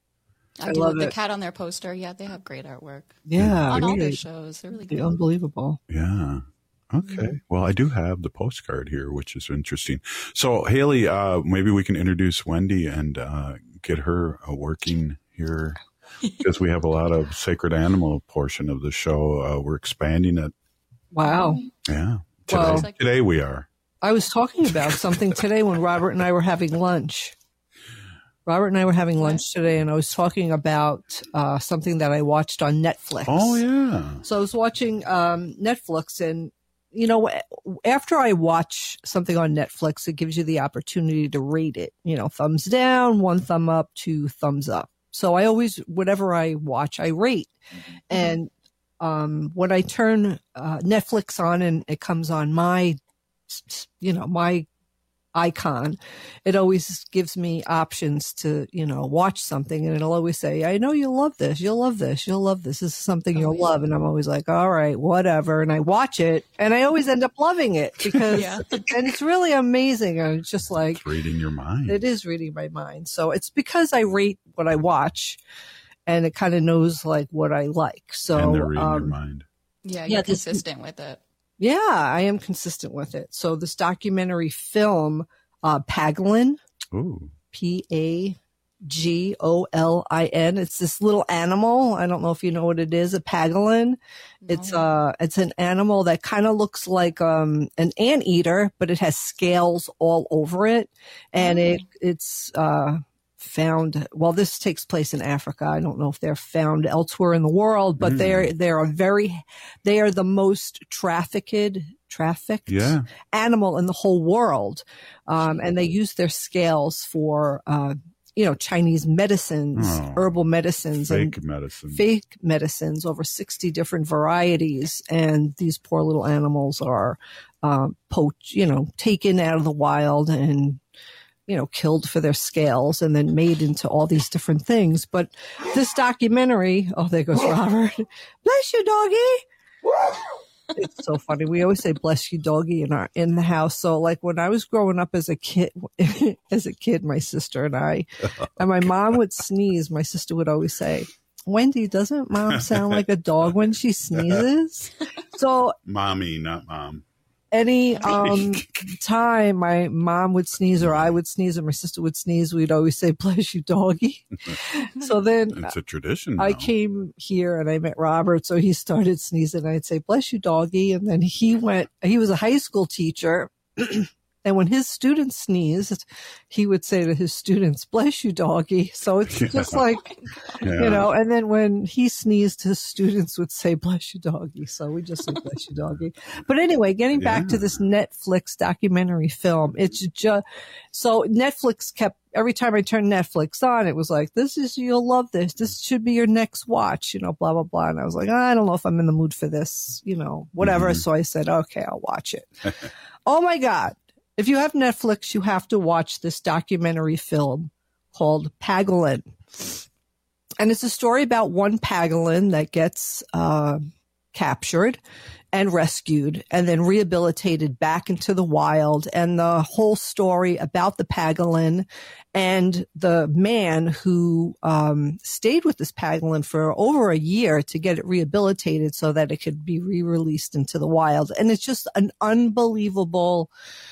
I, I do love the it. cat on their poster. Yeah, they have great artwork. Yeah. on all their really. shows. They're really They're good. unbelievable. Yeah. Okay. Well, I do have the postcard here, which is interesting. So, Haley, uh, maybe we can introduce Wendy and uh, get her uh, working here because we have a lot of sacred animal portion of the show. Uh, we're expanding it. Wow. Yeah. Today, Well- today we are. I was talking about something today when Robert and I were having lunch. Robert and I were having lunch today, and I was talking about uh, something that I watched on Netflix. Oh, yeah. So I was watching um, Netflix, and, you know, after I watch something on Netflix, it gives you the opportunity to rate it. You know, thumbs down, one thumb up, two thumbs up. So I always, whatever I watch, I rate. And um, when I turn uh, Netflix on and it comes on my, you know, my icon, it always gives me options to, you know, watch something, and it'll always say, I know you'll love this, you'll love this, you'll love this, this is something you'll love. And I'm always like, all right, whatever. And I watch it, and I always end up loving it because, Yeah. and it's really amazing. And it's just like, It's reading your mind. it is reading my mind. So it's because I rate what I watch, and it kind of knows like what I like. So, and they're reading your um, mind. Yeah, Yeah, you're this- consistent with it. yeah, I am consistent with it. So this documentary film, uh, Pagolin, Ooh. P A G O L I N. It's this little animal. I don't know if you know what it is, a pangolin. It's uh it's an animal that kind of looks like um an anteater, but it has scales all over it. And it it's uh found, well, this takes place in Africa. I don't know if they're found elsewhere in the world, but Mm. they're they're a very they are the most trafficked trafficked Yeah. animal in the whole world. Um, and they use their scales for, uh, you know, Chinese medicines, Oh. herbal medicines, Fake and medicine. fake medicines, over sixty different varieties. And these poor little animals are, um, poached, you know, taken out of the wild and, you know, killed for their scales and then made into all these different things. But this documentary, oh, there goes Robert. Bless you, doggy. It's so funny. We always say "bless you, doggy" in our in the house. So, like when I was growing up as a kid, as a kid, my sister and I, and my mom would sneeze. My sister would always say, "Wendy, doesn't mom sound like a dog when she sneezes?" So, Mommy, not mom. any um, time my mom would sneeze or I would sneeze or my sister would sneeze, we'd always say, bless you, doggy. So then It's a tradition I now. came here and I met Robert. So he started sneezing. I'd say, bless you, doggy. And then he went, he was a high school teacher. And when his students sneezed, he would say to his students, bless you, doggy. So it's Yeah. just like, Yeah. you know, and then when he sneezed, his students would say, bless you, doggy. So we just say, bless you, doggy. But anyway, getting back to this Netflix documentary film, it's just, so Netflix kept, every time I turned Netflix on, it was like, this is, you'll love this. This should be your next watch, you know, blah, blah, blah. And I was like, I don't know if I'm in the mood for this, you know, whatever. Mm-hmm. So I said, okay, I'll watch it. Oh my God. If you have Netflix, you have to watch this documentary film called Pangolin. And it's a story about one pangolin that gets uh, captured and rescued and then rehabilitated back into the wild. And the whole story about the pangolin and the man who um, stayed with this pangolin for over a year to get it rehabilitated so that it could be re-released into the wild. And it's just an unbelievable,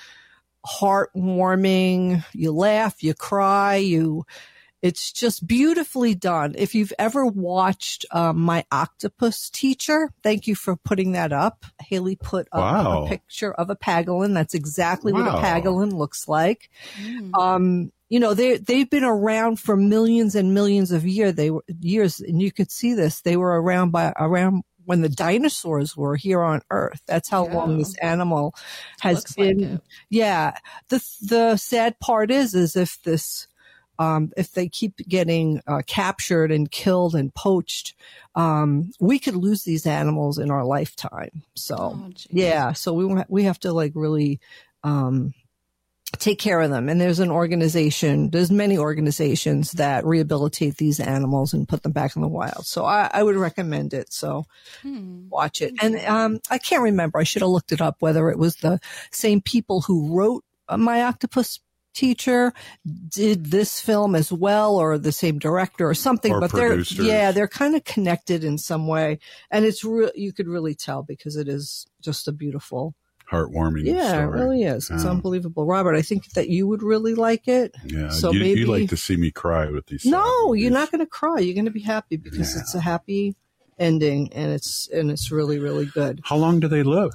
heartwarming, you laugh, you cry, you, it's just beautifully done. If you've ever watched um, My Octopus Teacher, thank you for putting that up. Haley put up Wow. a picture of a pangolin. That's exactly what Wow. a pangolin looks like. Um, you know, they, they've been around for millions and millions of year, they were, years, and you could see this. They were around by around when the dinosaurs were here on Earth. That's how long this animal has Looks like been. it. Yeah. The, the sad part is, is if this, um, if they keep getting uh, captured and killed and poached, um, we could lose these animals in our lifetime. So, Oh, geez. yeah. So we, wa- we have to like really, um, take care of them. And there's an organization, there's many organizations that rehabilitate these animals and put them back in the wild. So I, I would recommend it. So Hmm. watch it. And um, I can't remember. I should have looked it up, whether it was the same people who wrote uh, My Octopus Teacher did this film as well, or the same director or something. Or but producers. they're, yeah, they're kind of connected in some way. And it's real, you could really tell because it is just a beautiful, Heartwarming yeah, story. it really is. It's Yeah. unbelievable. Robert, I think that you would really like it. Yeah, So you, maybe you like to see me cry with these. No, you're not going to cry. You're going to be happy because it's a happy ending and it's and it's really really good. How long do they live?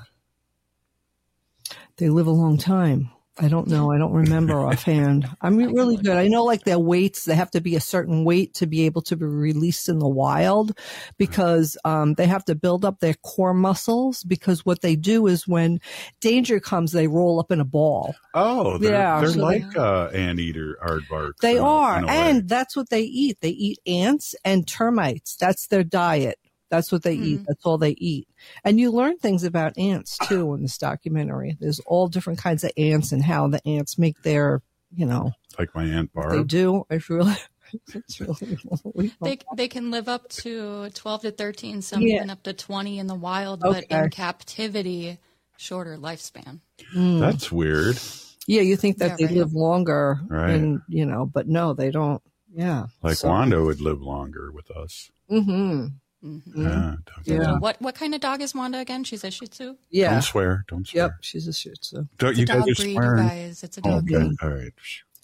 They live a long time. I don't know. I don't remember offhand. I'm really good. I know like their weights, they have to be a certain weight to be able to be released in the wild because um, they have to build up their core muscles because what they do is when danger comes, they roll up in a ball. Oh, they're, Yeah, they're so like uh, anteater aardvarks. They in a- are. in a way. And that's what they eat. They eat ants and termites. That's their diet. That's what they eat. That's all they eat. And you learn things about ants too in this documentary. There's all different kinds of ants and how the ants make their, you know, like my aunt they Barb. do. It's really, it's really, They they can live up to twelve to thirteen, some Yeah. even up to twenty in the wild, but Okay. in captivity, shorter lifespan. Mm. That's weird. Yeah, you think that Yeah, they right. live longer, Right. and you know, but no, they don't. Yeah, Like so, Wanda would live longer with us. Mm-hmm. Mm-hmm. Yeah, Yeah. What what kind of dog is Wanda again? She's a Shih Tzu. Yeah. Don't swear. Don't swear. Yep, she's a Shih Tzu. Don't, It's you a guys dog are breed, you swearing. guys. It's a dog Okay. breed. All right.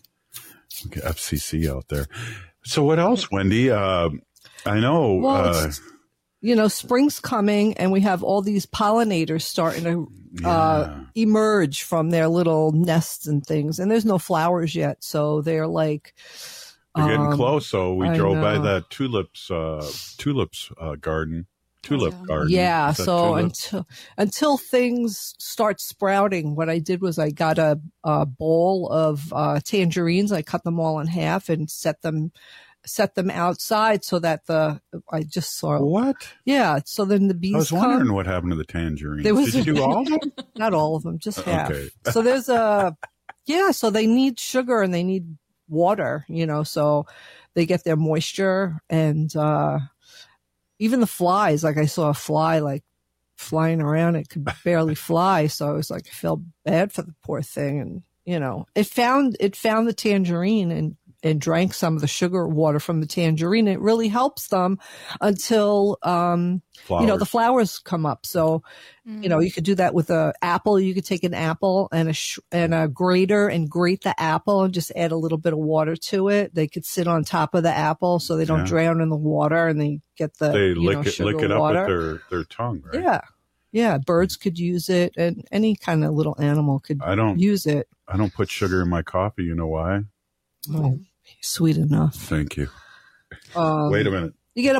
Okay, F C C out there. So what else, Wendy? Uh, I know. Well, uh, it's- you know, spring's coming and we have all these pollinators starting to uh, emerge from their little nests and things. And there's no flowers yet. So they're like, we're getting um, close. So we I drove by know. that tulips, uh, tulips uh, garden, tulip garden. Yeah. Is that So tulips? until, until things start sprouting, what I did was I got a, a bowl of uh, tangerines. I cut them all in half and set them set them outside so that the I just saw what? Yeah, so then the bees I was come. wondering what happened to the tangerines. There was- Did you do all of them? Not all of them, just half. Okay. So there's a yeah, so they need sugar and they need water, you know, so they get their moisture and uh even the flies, like I saw a fly like flying around, it could barely fly, so I was like I felt bad for the poor thing and you know, it found it found the tangerine and and drank some of the sugar water from the tangerine. It really helps them until, um, you know, the flowers come up. So, mm. you know, you could do that with a apple. You could take an apple and a, sh- and a grater and grate the apple and just add a little bit of water to it. They could sit on top of the apple so they don't Yeah. drown in the water, and they get the, They you lick know, it, sugar lick it up water. with their, their tongue, right? Yeah. Yeah. Birds could use it, and any kind of little animal could I don't use it. I don't put sugar in my coffee. You know why? Oh, sweet enough. Thank you. Um, Wait a minute. You get a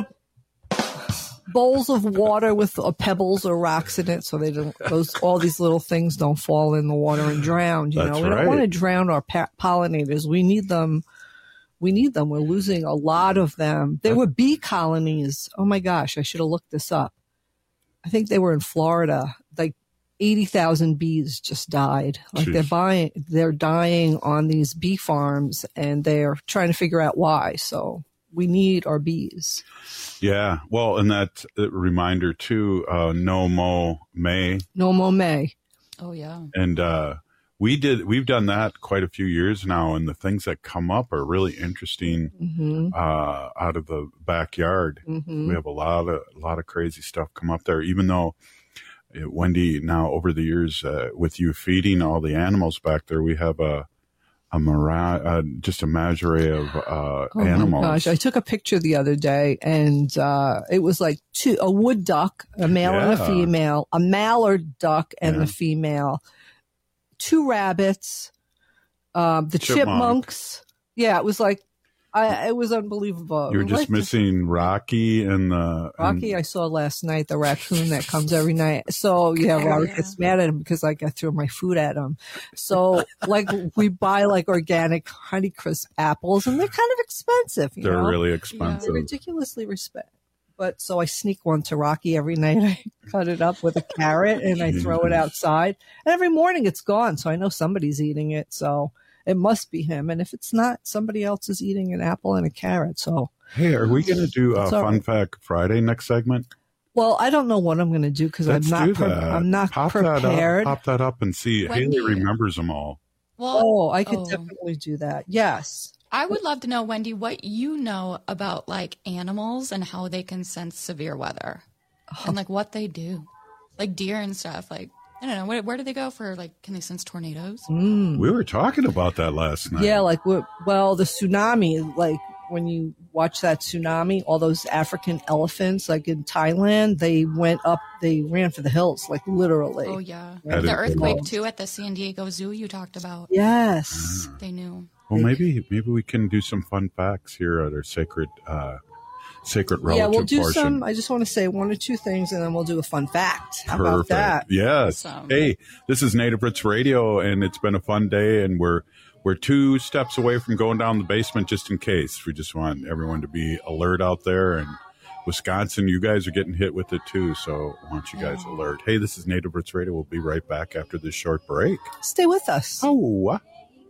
bowls of water with uh, pebbles or rocks in it, so they don't. Those all these little things don't fall in the water and drown. You That's know, we right. don't want to drown our pa- pollinators. We need them. We need them. We're losing a lot of them. There were bee colonies. Oh my gosh, I should have looked this up. I think they were in Florida. Like eighty thousand bees just died. Like Jeez. they're buying, they're dying on these bee farms, and they're trying to figure out why. So we need our bees. Yeah. Well, and that uh, reminder too, uh, No Mo May. No more May. Oh yeah. And, uh, we did, we've done that quite a few years now. And the things that come up are really interesting, Mm-hmm. uh, out of the backyard. Mhm. We have a lot of, a lot of crazy stuff come up there, even though uh, Wendy, now over the years, uh, with you feeding all the animals back there, we have a, a mira- uh, just a menagerie of, uh, Oh animals. my gosh. I took a picture the other day, and uh, it was like two, a wood duck, a male and a Yeah. female, a mallard duck and Yeah. a female, two rabbits, um, the Chipmunk. chipmunks. Yeah, it was like, I, it was unbelievable. You were It was just like missing Rocky and the Rocky, I saw last night, the raccoon that comes every night. So, yeah, Robert gets mad at him because like I threw my food at him. So, like, we buy like organic Honeycrisp apples, and they're kind of expensive. You They're know? really They're expensive. ridiculously respect. But so I sneak one to Rocky every night. I cut it up with a carrot and I throw it outside. And every morning it's gone. So I know somebody's eating it. So it must be him. And if it's not, somebody else is eating an apple and a carrot. So, Hey, are we going to do a It's all Fun right. Fact Friday next segment? well, I don't know what I'm going to do because I'm Let's not, do pre- that. I'm not pop prepared. That up, pop that up and see. Wendy. Haley remembers them all. Well, oh, I could oh. definitely do that. Yes. I would love to know, Wendy, what you know about like animals and how they can sense severe weather, and like what they do, like deer and stuff. Like I don't know, where, where do they go for? Like, can they sense tornadoes? Mm. We were talking about that last night. Yeah, like what- well, the tsunami, like when you watch that tsunami, all those African elephants, like in Thailand, they went up, they ran for the hills, like literally. Oh yeah, That the is earthquake cool. too at the San Diego Zoo you talked about. Yes. They knew. Well, maybe maybe we can do some fun facts here at our sacred uh, sacred relative Yeah, we'll do portion. some. I just want to say one or two things, and then we'll do a fun fact. How about Perfect. that? Yes. Awesome. Hey, this is Native Roots Radio, and it's been a fun day, and we're we're two steps away from going down the basement just in case. We just want everyone to be alert out there, and Wisconsin, you guys are getting hit with it too, so I want you guys alert. Hey, this is Native Roots Radio. We'll be right back after this short break. Stay with us. Oh.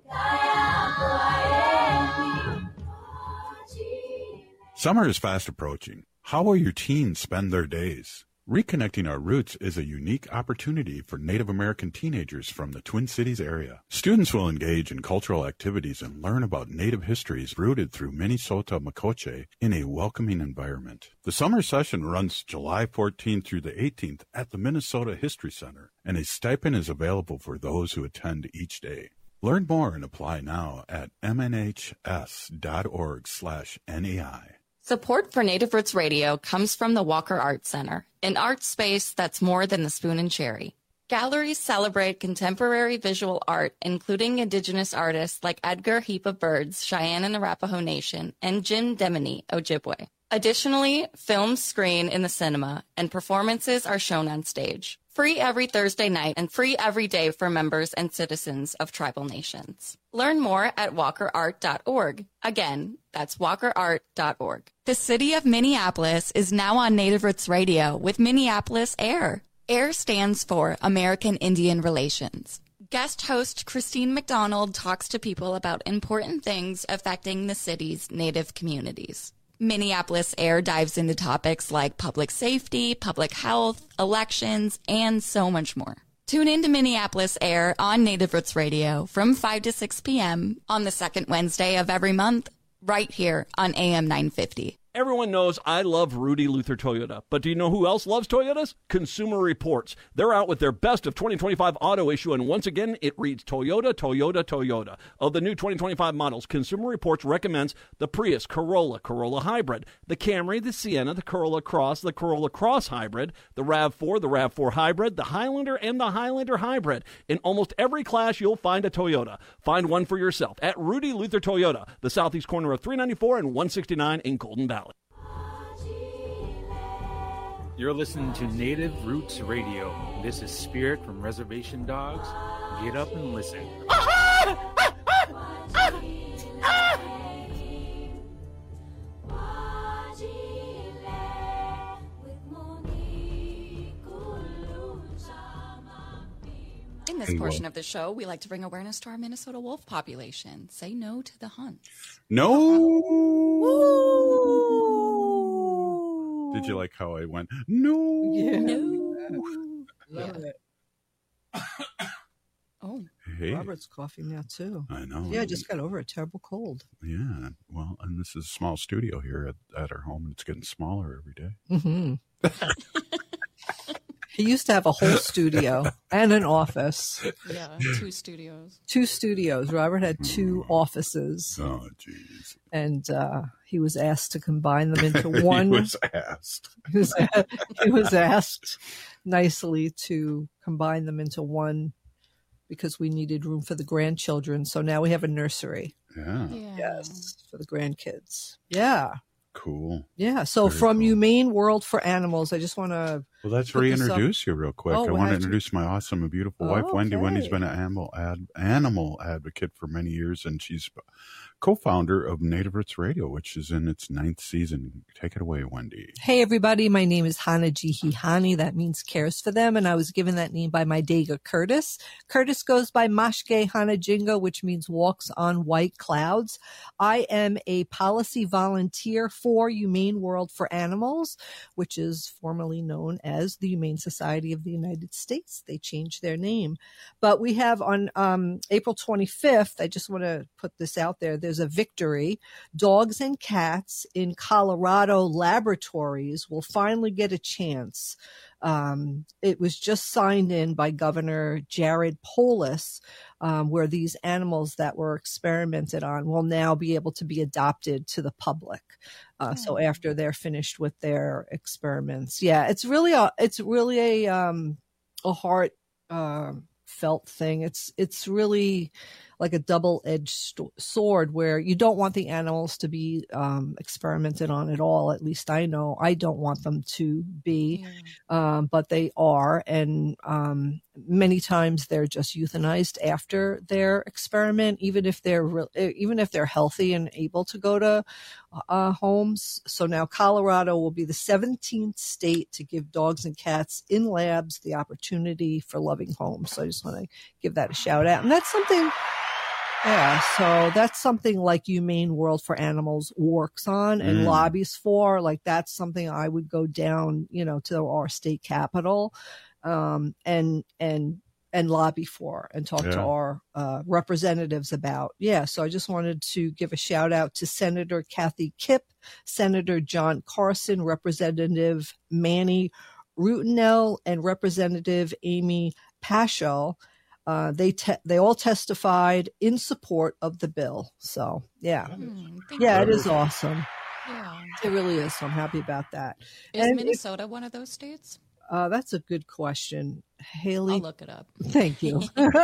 Summer is fast approaching. How will your teens spend their days? Reconnecting Our Roots is a unique opportunity for Native American teenagers from the Twin Cities area. Students will engage in cultural activities and learn about Native histories rooted through Minnesota Makoche in a welcoming environment. The summer session runs July fourteenth through the eighteenth at the Minnesota History Center, and a stipend is available for those who attend each day. Learn more and apply now at m n h s dot org slash N A I. Support for Native Roots Radio comes from the Walker Art Center, an art space that's more than the spoon and cherry. Galleries celebrate contemporary visual art, including Indigenous artists like Edgar Heap of Birds, Cheyenne and Arapaho Nation, and Jim Demini, Ojibwe. Additionally, films screen in the cinema, and performances are shown on stage. Free every Thursday night and free every day for members and citizens of tribal nations. Learn more at walker art dot org. Again, that's walker art dot org. The city of Minneapolis is now on Native Roots Radio with Minneapolis AIR. AIR stands for American Indian Relations. Guest host Christine McDonald talks to people about important things affecting the city's Native communities. Minneapolis AIR dives into topics like public safety, public health, elections, and so much more. Tune in to Minneapolis Air on Native Roots Radio from five to six p.m. on the second Wednesday of every month, right here on A M nine fifty. Everyone knows I love Rudy Luther Toyota, but do you know who else loves Toyotas? Consumer Reports. They're out with their best of twenty twenty-five auto issue, and once again, it reads Toyota, Toyota, Toyota. Of the new twenty twenty-five models, Consumer Reports recommends the Prius, Corolla, Corolla Hybrid, the Camry, the Sienna, the Corolla Cross, the Corolla Cross Hybrid, the RAV four, the RAV four Hybrid, the Highlander, and the Highlander Hybrid. In almost every class, you'll find a Toyota. Find one for yourself at Rudy Luther Toyota, the southeast corner of three ninety-four and one sixty-nine in Golden Valley. You're listening to Native Roots Radio. This is Spirit from Reservation Dogs. Get up and listen. In this portion of the show, we like to bring awareness to our Minnesota wolf population. Say no to the hunts. No. Did you like how I went? No. Yeah. No. Love Yeah. it. Oh. Hey. Robert's coughing now too. I know. Yeah, I just got over a terrible cold. Yeah. Well, and this is a small studio here at, at our home, and it's getting smaller every day. Mm-hmm. He used to have a whole studio and an office. Yeah, two studios. Two studios. Robert had two offices. Oh, jeez. And uh, he was asked to combine them into one. He was asked. He was, he was asked nicely to combine them into one because we needed room for the grandchildren. So now we have a nursery. Yeah. Yeah. Yes, for the grandkids. Yeah. Cool. Yeah. So Very from cool. Humane World for Animals, I just want to. Well, let's put this up. reintroduce you real quick. Oh, I we'll want to have to- introduce my awesome and beautiful wife, Oh, Wendy. okay. Wendy's been an animal ad, animal advocate for many years, and she's co-founder of Native Roots Radio, which is in its ninth season. Take it away, Wendy. Hey, everybody. My name is Hana Jihihani. That means cares for them. And I was given that name by my Dega Curtis. Curtis goes by Mashke Hana Jinga, which means walks on white clouds. I am a policy volunteer for Humane World for Animals, which is formerly known as the Humane Society of the United States. They changed their name. But we have on um, April twenty-fifth, I just want to put this out there, there's a victory. Dogs and cats in Colorado laboratories will finally get a chance. Um, it was just signed in by Governor Jared Polis, um, where these animals that were experimented on will now be able to be adopted to the public. Uh, so after they're finished with their experiments, yeah, it's really a, it's really a, um, a heart, uh, felt thing. It's, it's really like a double-edged st- sword where you don't want the animals to be um, experimented on at all. At least I know I don't want them to be, um, but they are. And um, many times they're just euthanized after their experiment, even if they're re- even if they're healthy and able to go to uh, homes. So now Colorado will be the seventeenth state to give dogs and cats in labs the opportunity for loving homes. So I just want to give that a shout out. And that's something. Yeah, so that's something like Humane World for Animals works on and Mm. lobbies for. Like that's something I would go down, you know, to our state capital, um, and and and lobby for and talk to Yeah. our uh, representatives about. Yeah, so I just wanted to give a shout out to Senator Kathy Kipp, Senator John Carson, Representative Manny Rutinel, and Representative Amy Paschal. Uh, they te- they all testified in support of the bill. So yeah, thank yeah, you. it is awesome. Yeah. It really is. So I'm happy about that. Is And if- Minnesota one of those states? uh, that's a good question, Haley. I'll look it up. Thank you.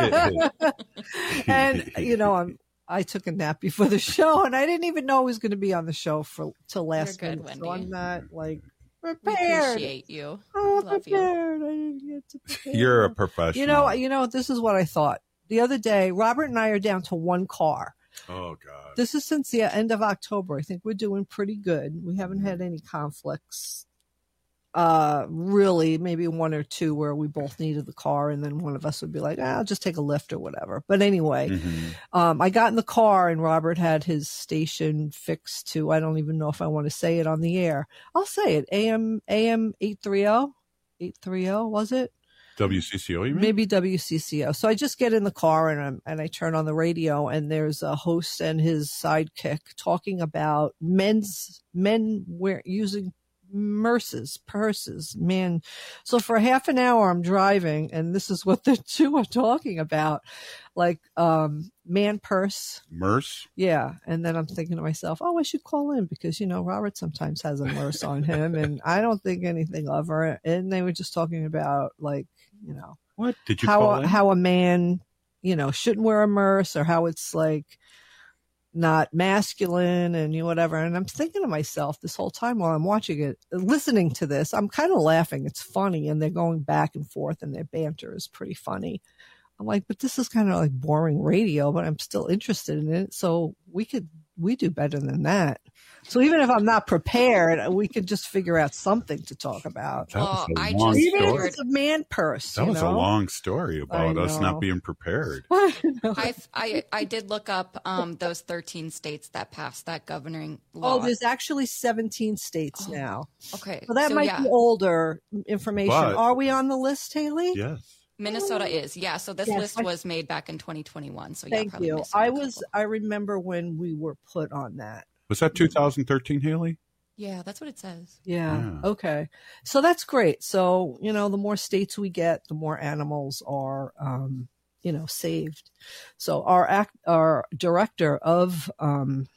And you know, I'm I took a nap before the show, and I didn't even know I was going to be on the show for till last You're good, minute. So Wendy. I'm not like We prepared. appreciate you. Oh, We love you. prepared. I didn't get to prepare. You're a professional. You know, you know, this is what I thought. The other day, Robert and I are down to one car. Oh, God. This is since the end of October. I think we're doing pretty good. We haven't had any conflicts. Uh, really, maybe one or two where we both needed the car, and then one of us would be like, ah, I'll just take a lift or whatever. But anyway, um, I got in the car, and Robert had his station fixed to, I don't even know if I want to say it on the air. I'll say it. A M, A M eight thirty, eight thirty, was it? W C C O, you mean? Maybe W C C O. So I just get in the car and I'm, and I turn on the radio, and there's a host and his sidekick talking about men's men wear using purses, purses, man. So for half an hour I'm driving, and this is what the two are talking about, like um man purse. Merce? Yeah. And then I'm thinking to myself, oh, I should call in because, you know, Robert sometimes has a merce on him and I don't think anything of her. And they were just talking about, like, you know, what did you how, call a, in? how a man, you know, shouldn't wear a merce, or how it's like not masculine and you know, whatever. And I'm thinking to myself this whole time while I'm watching it, listening to this, I'm kind of laughing. It's funny. And they're going back and forth and their banter is pretty funny. I'm like, but this is kind of like boring radio, but I'm still interested in it. So we could, we do better than that. So even if I'm not prepared, we could just figure out something to talk about. That was a I long just even story. if it's a man purse. That you was know? a long story about I us know. not being prepared. I, I I did look up um, those thirteen states that passed that governing law. Oh, there's actually seventeen states now. Okay, So that so might yeah. be older information. But- Are we on the list, Haley? Yes. Minnesota is, yeah. So this Yes, list I- was made back in twenty twenty-one. So yeah, Thank probably you. Minnesota. I was, I remember when we were put on that. Was that two thousand thirteen, Haley? Yeah, that's what it says. Yeah. Yeah. Okay. So that's great. So, you know, the more states we get, the more animals are, um, you know, saved. So our act, our director of, um,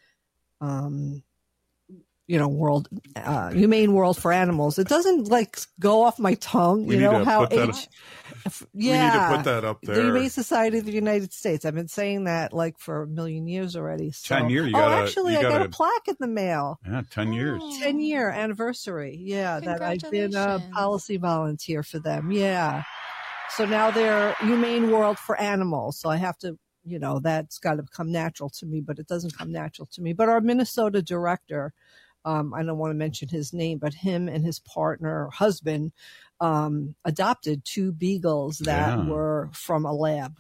um, you know, world, uh, humane world for animals. It doesn't like go off my tongue. We you need know to how put that- H- f- we need to yeah, put that up The there. Humane Society of the United States. I've been saying that like for a million years already. So. ten year, you oh, gotta- actually, you I got gotta- a plaque in the mail. Yeah, ten years. ten year anniversary. Yeah, that I've been a policy volunteer for them. Yeah. So now they're Humane World for Animals. So I have to, you know, that's got to come natural to me, but it doesn't come natural to me. But our Minnesota director, um, I don't want to mention his name, but him and his partner, husband, um, adopted two beagles that Yeah. were from a lab.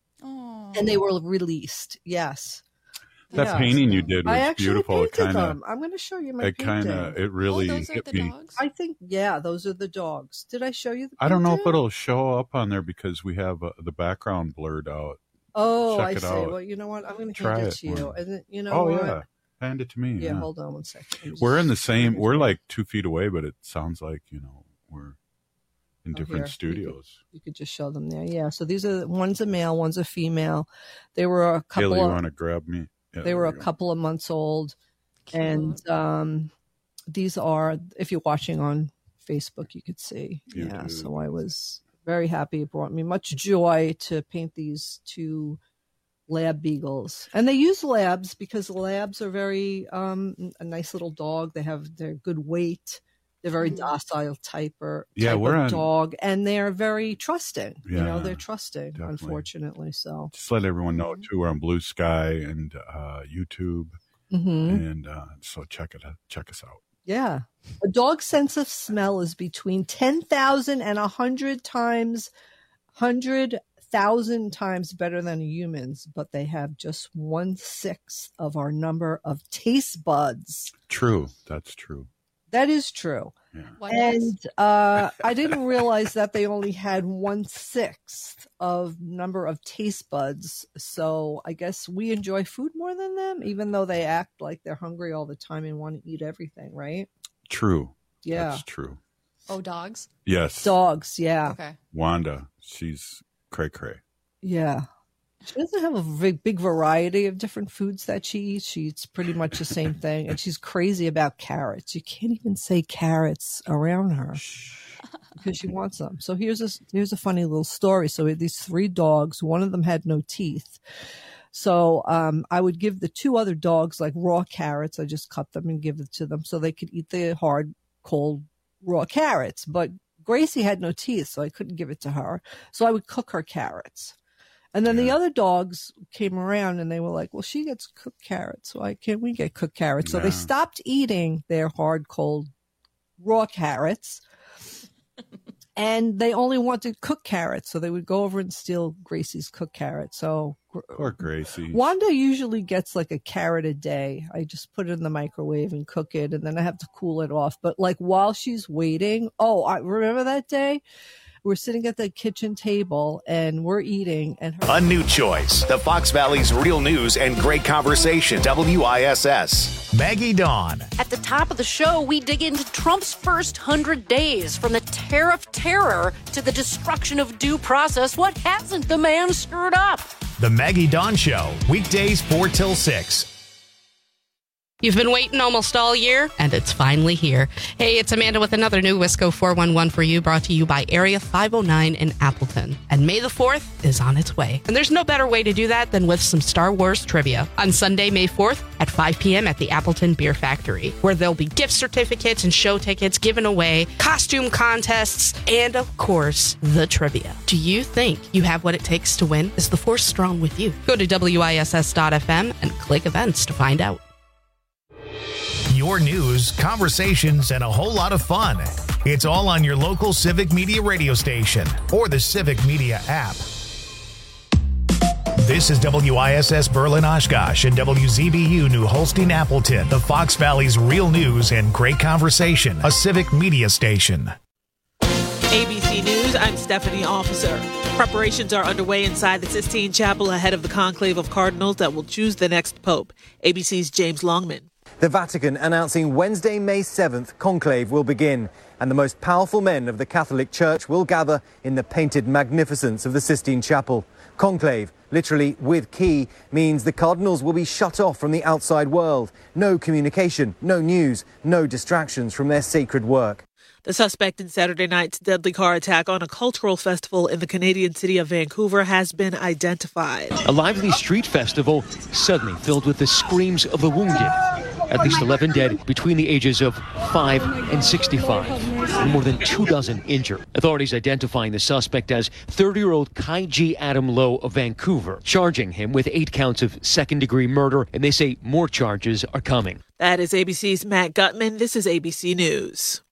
And they were released. Yes. That Yeah. painting you did I was actually beautiful. It painted kind them. of, I'm going to show you my it kind painting. of, it really hit me. I think, yeah, those are the dogs. Did I show you the I don't know if painting? it'll show up on there because we have uh, the background blurred out. Oh, Check I it see. out. Well, you know what? I'm going to Try hand it it to you. for me. And then, you know Oh what? yeah, hand it to me. Yeah, Yeah, hold on one second. Let me We're just- in the same. We're like two feet away, but it sounds like you know we're in Oh, different here. studios. You could just show them there. Yeah. So these are, one's a male, one's a female. They were a couple Haley, you of, want to grab me? Yeah, they there were we a go. couple of months old. And um, these are, if you're watching on Facebook, you could see. Yeah. YouTube. So I was very happy. It brought me much joy to paint these two lab beagles. And they use labs because labs are very, um, a nice little dog. They have their good weight. They're very docile type or Yeah, type we're of on- dog, and they're very trusting. You know, Yeah, they're trusting, unfortunately. So Just let everyone know too. We're on Blue Sky and uh, YouTube, Mhm. and uh, so check it out. Check us out. yeah, a dog's sense of smell is between ten thousand and a hundred times, hundred thousand times better than a human's, but they have just one sixth of our number of taste buds. True, that's true. That is true. What And uh, I didn't realize that they only had one sixth of number of taste buds. So I guess we enjoy food more than them, even though they act like they're hungry all the time and want to eat everything, right? True. Yeah. That's true. Oh, dogs? Yes. Dogs, yeah. Okay. Wanda, she's cray cray. Yeah. She doesn't have a big, big variety of different foods that she eats. She eats pretty much the same thing. And she's crazy about carrots. You can't even say carrots around her because she wants them. So here's a, here's a funny little story. So we had these three dogs. One of them had no teeth. So um, I would give the two other dogs like raw carrots. I just cut them and give it to them so they could eat the hard, cold, raw carrots. But Gracie had no teeth, so I couldn't give it to her. So I would cook her carrots. And then the other dogs came around and they were like, well, she gets cooked carrots. Why can't we get cooked carrots? So they Yeah. stopped eating their hard, cold, raw carrots. And they only wanted cooked carrots. So they would go over and steal Gracie's cooked carrots. So Poor Gracie. Wanda usually gets like a carrot a day. I just put it in the microwave and cook it, and then I have to cool it off. But like while she's waiting, oh, I remember that day we're sitting at the kitchen table and we're eating. And her- A new choice. The Fox Valley's real news and great conversation. W I S S. Maggie Dawn. At the top of the show, we dig into Trump's first hundred days, from the tariff terror to the destruction of due process. What hasn't the man screwed up? The Maggie Dawn Show. Weekdays four till six. You've been waiting almost all year, and it's finally here. Hey, it's Amanda with another new Wisco four one one for you, brought to you by Area five oh nine in Appleton. And May the fourth is on its way. And there's no better way to do that than with some Star Wars trivia on Sunday, May fourth at five p.m. at the Appleton Beer Factory, where there'll be gift certificates and show tickets given away, costume contests, and, of course, the trivia. Do you think you have what it takes to win? Is the Force strong with you? Go to W I S S dot F M and click events to find out. Your news, conversations, and a whole lot of fun. It's all on your local Civic Media radio station or the Civic Media app. This is W I S S Berlin Oshkosh and W Z B U New Holstein Appleton, the Fox Valley's real news and great conversation, a Civic Media station. A B C News, I'm Stephanie Officer. Preparations are underway inside the Sistine Chapel ahead of the conclave of cardinals that will choose the next pope. A B C's James Longman. The Vatican announcing Wednesday, May seventh, conclave will begin, and the most powerful men of the Catholic Church will gather in the painted magnificence of the Sistine Chapel. Conclave, literally with key, means the cardinals will be shut off from the outside world. No communication, no news, no distractions from their sacred work. The suspect in Saturday night's deadly car attack on a cultural festival in the Canadian city of Vancouver has been identified. A lively street festival suddenly filled with the screams of the wounded. At least eleven dead between the ages of five and sixty-five, and more than two dozen injured. Authorities identifying the suspect as thirty-year-old Kaiji Adam Lowe of Vancouver, charging him with eight counts of second-degree murder, and they say more charges are coming. That is A B C's Matt Gutman. This is A B C News.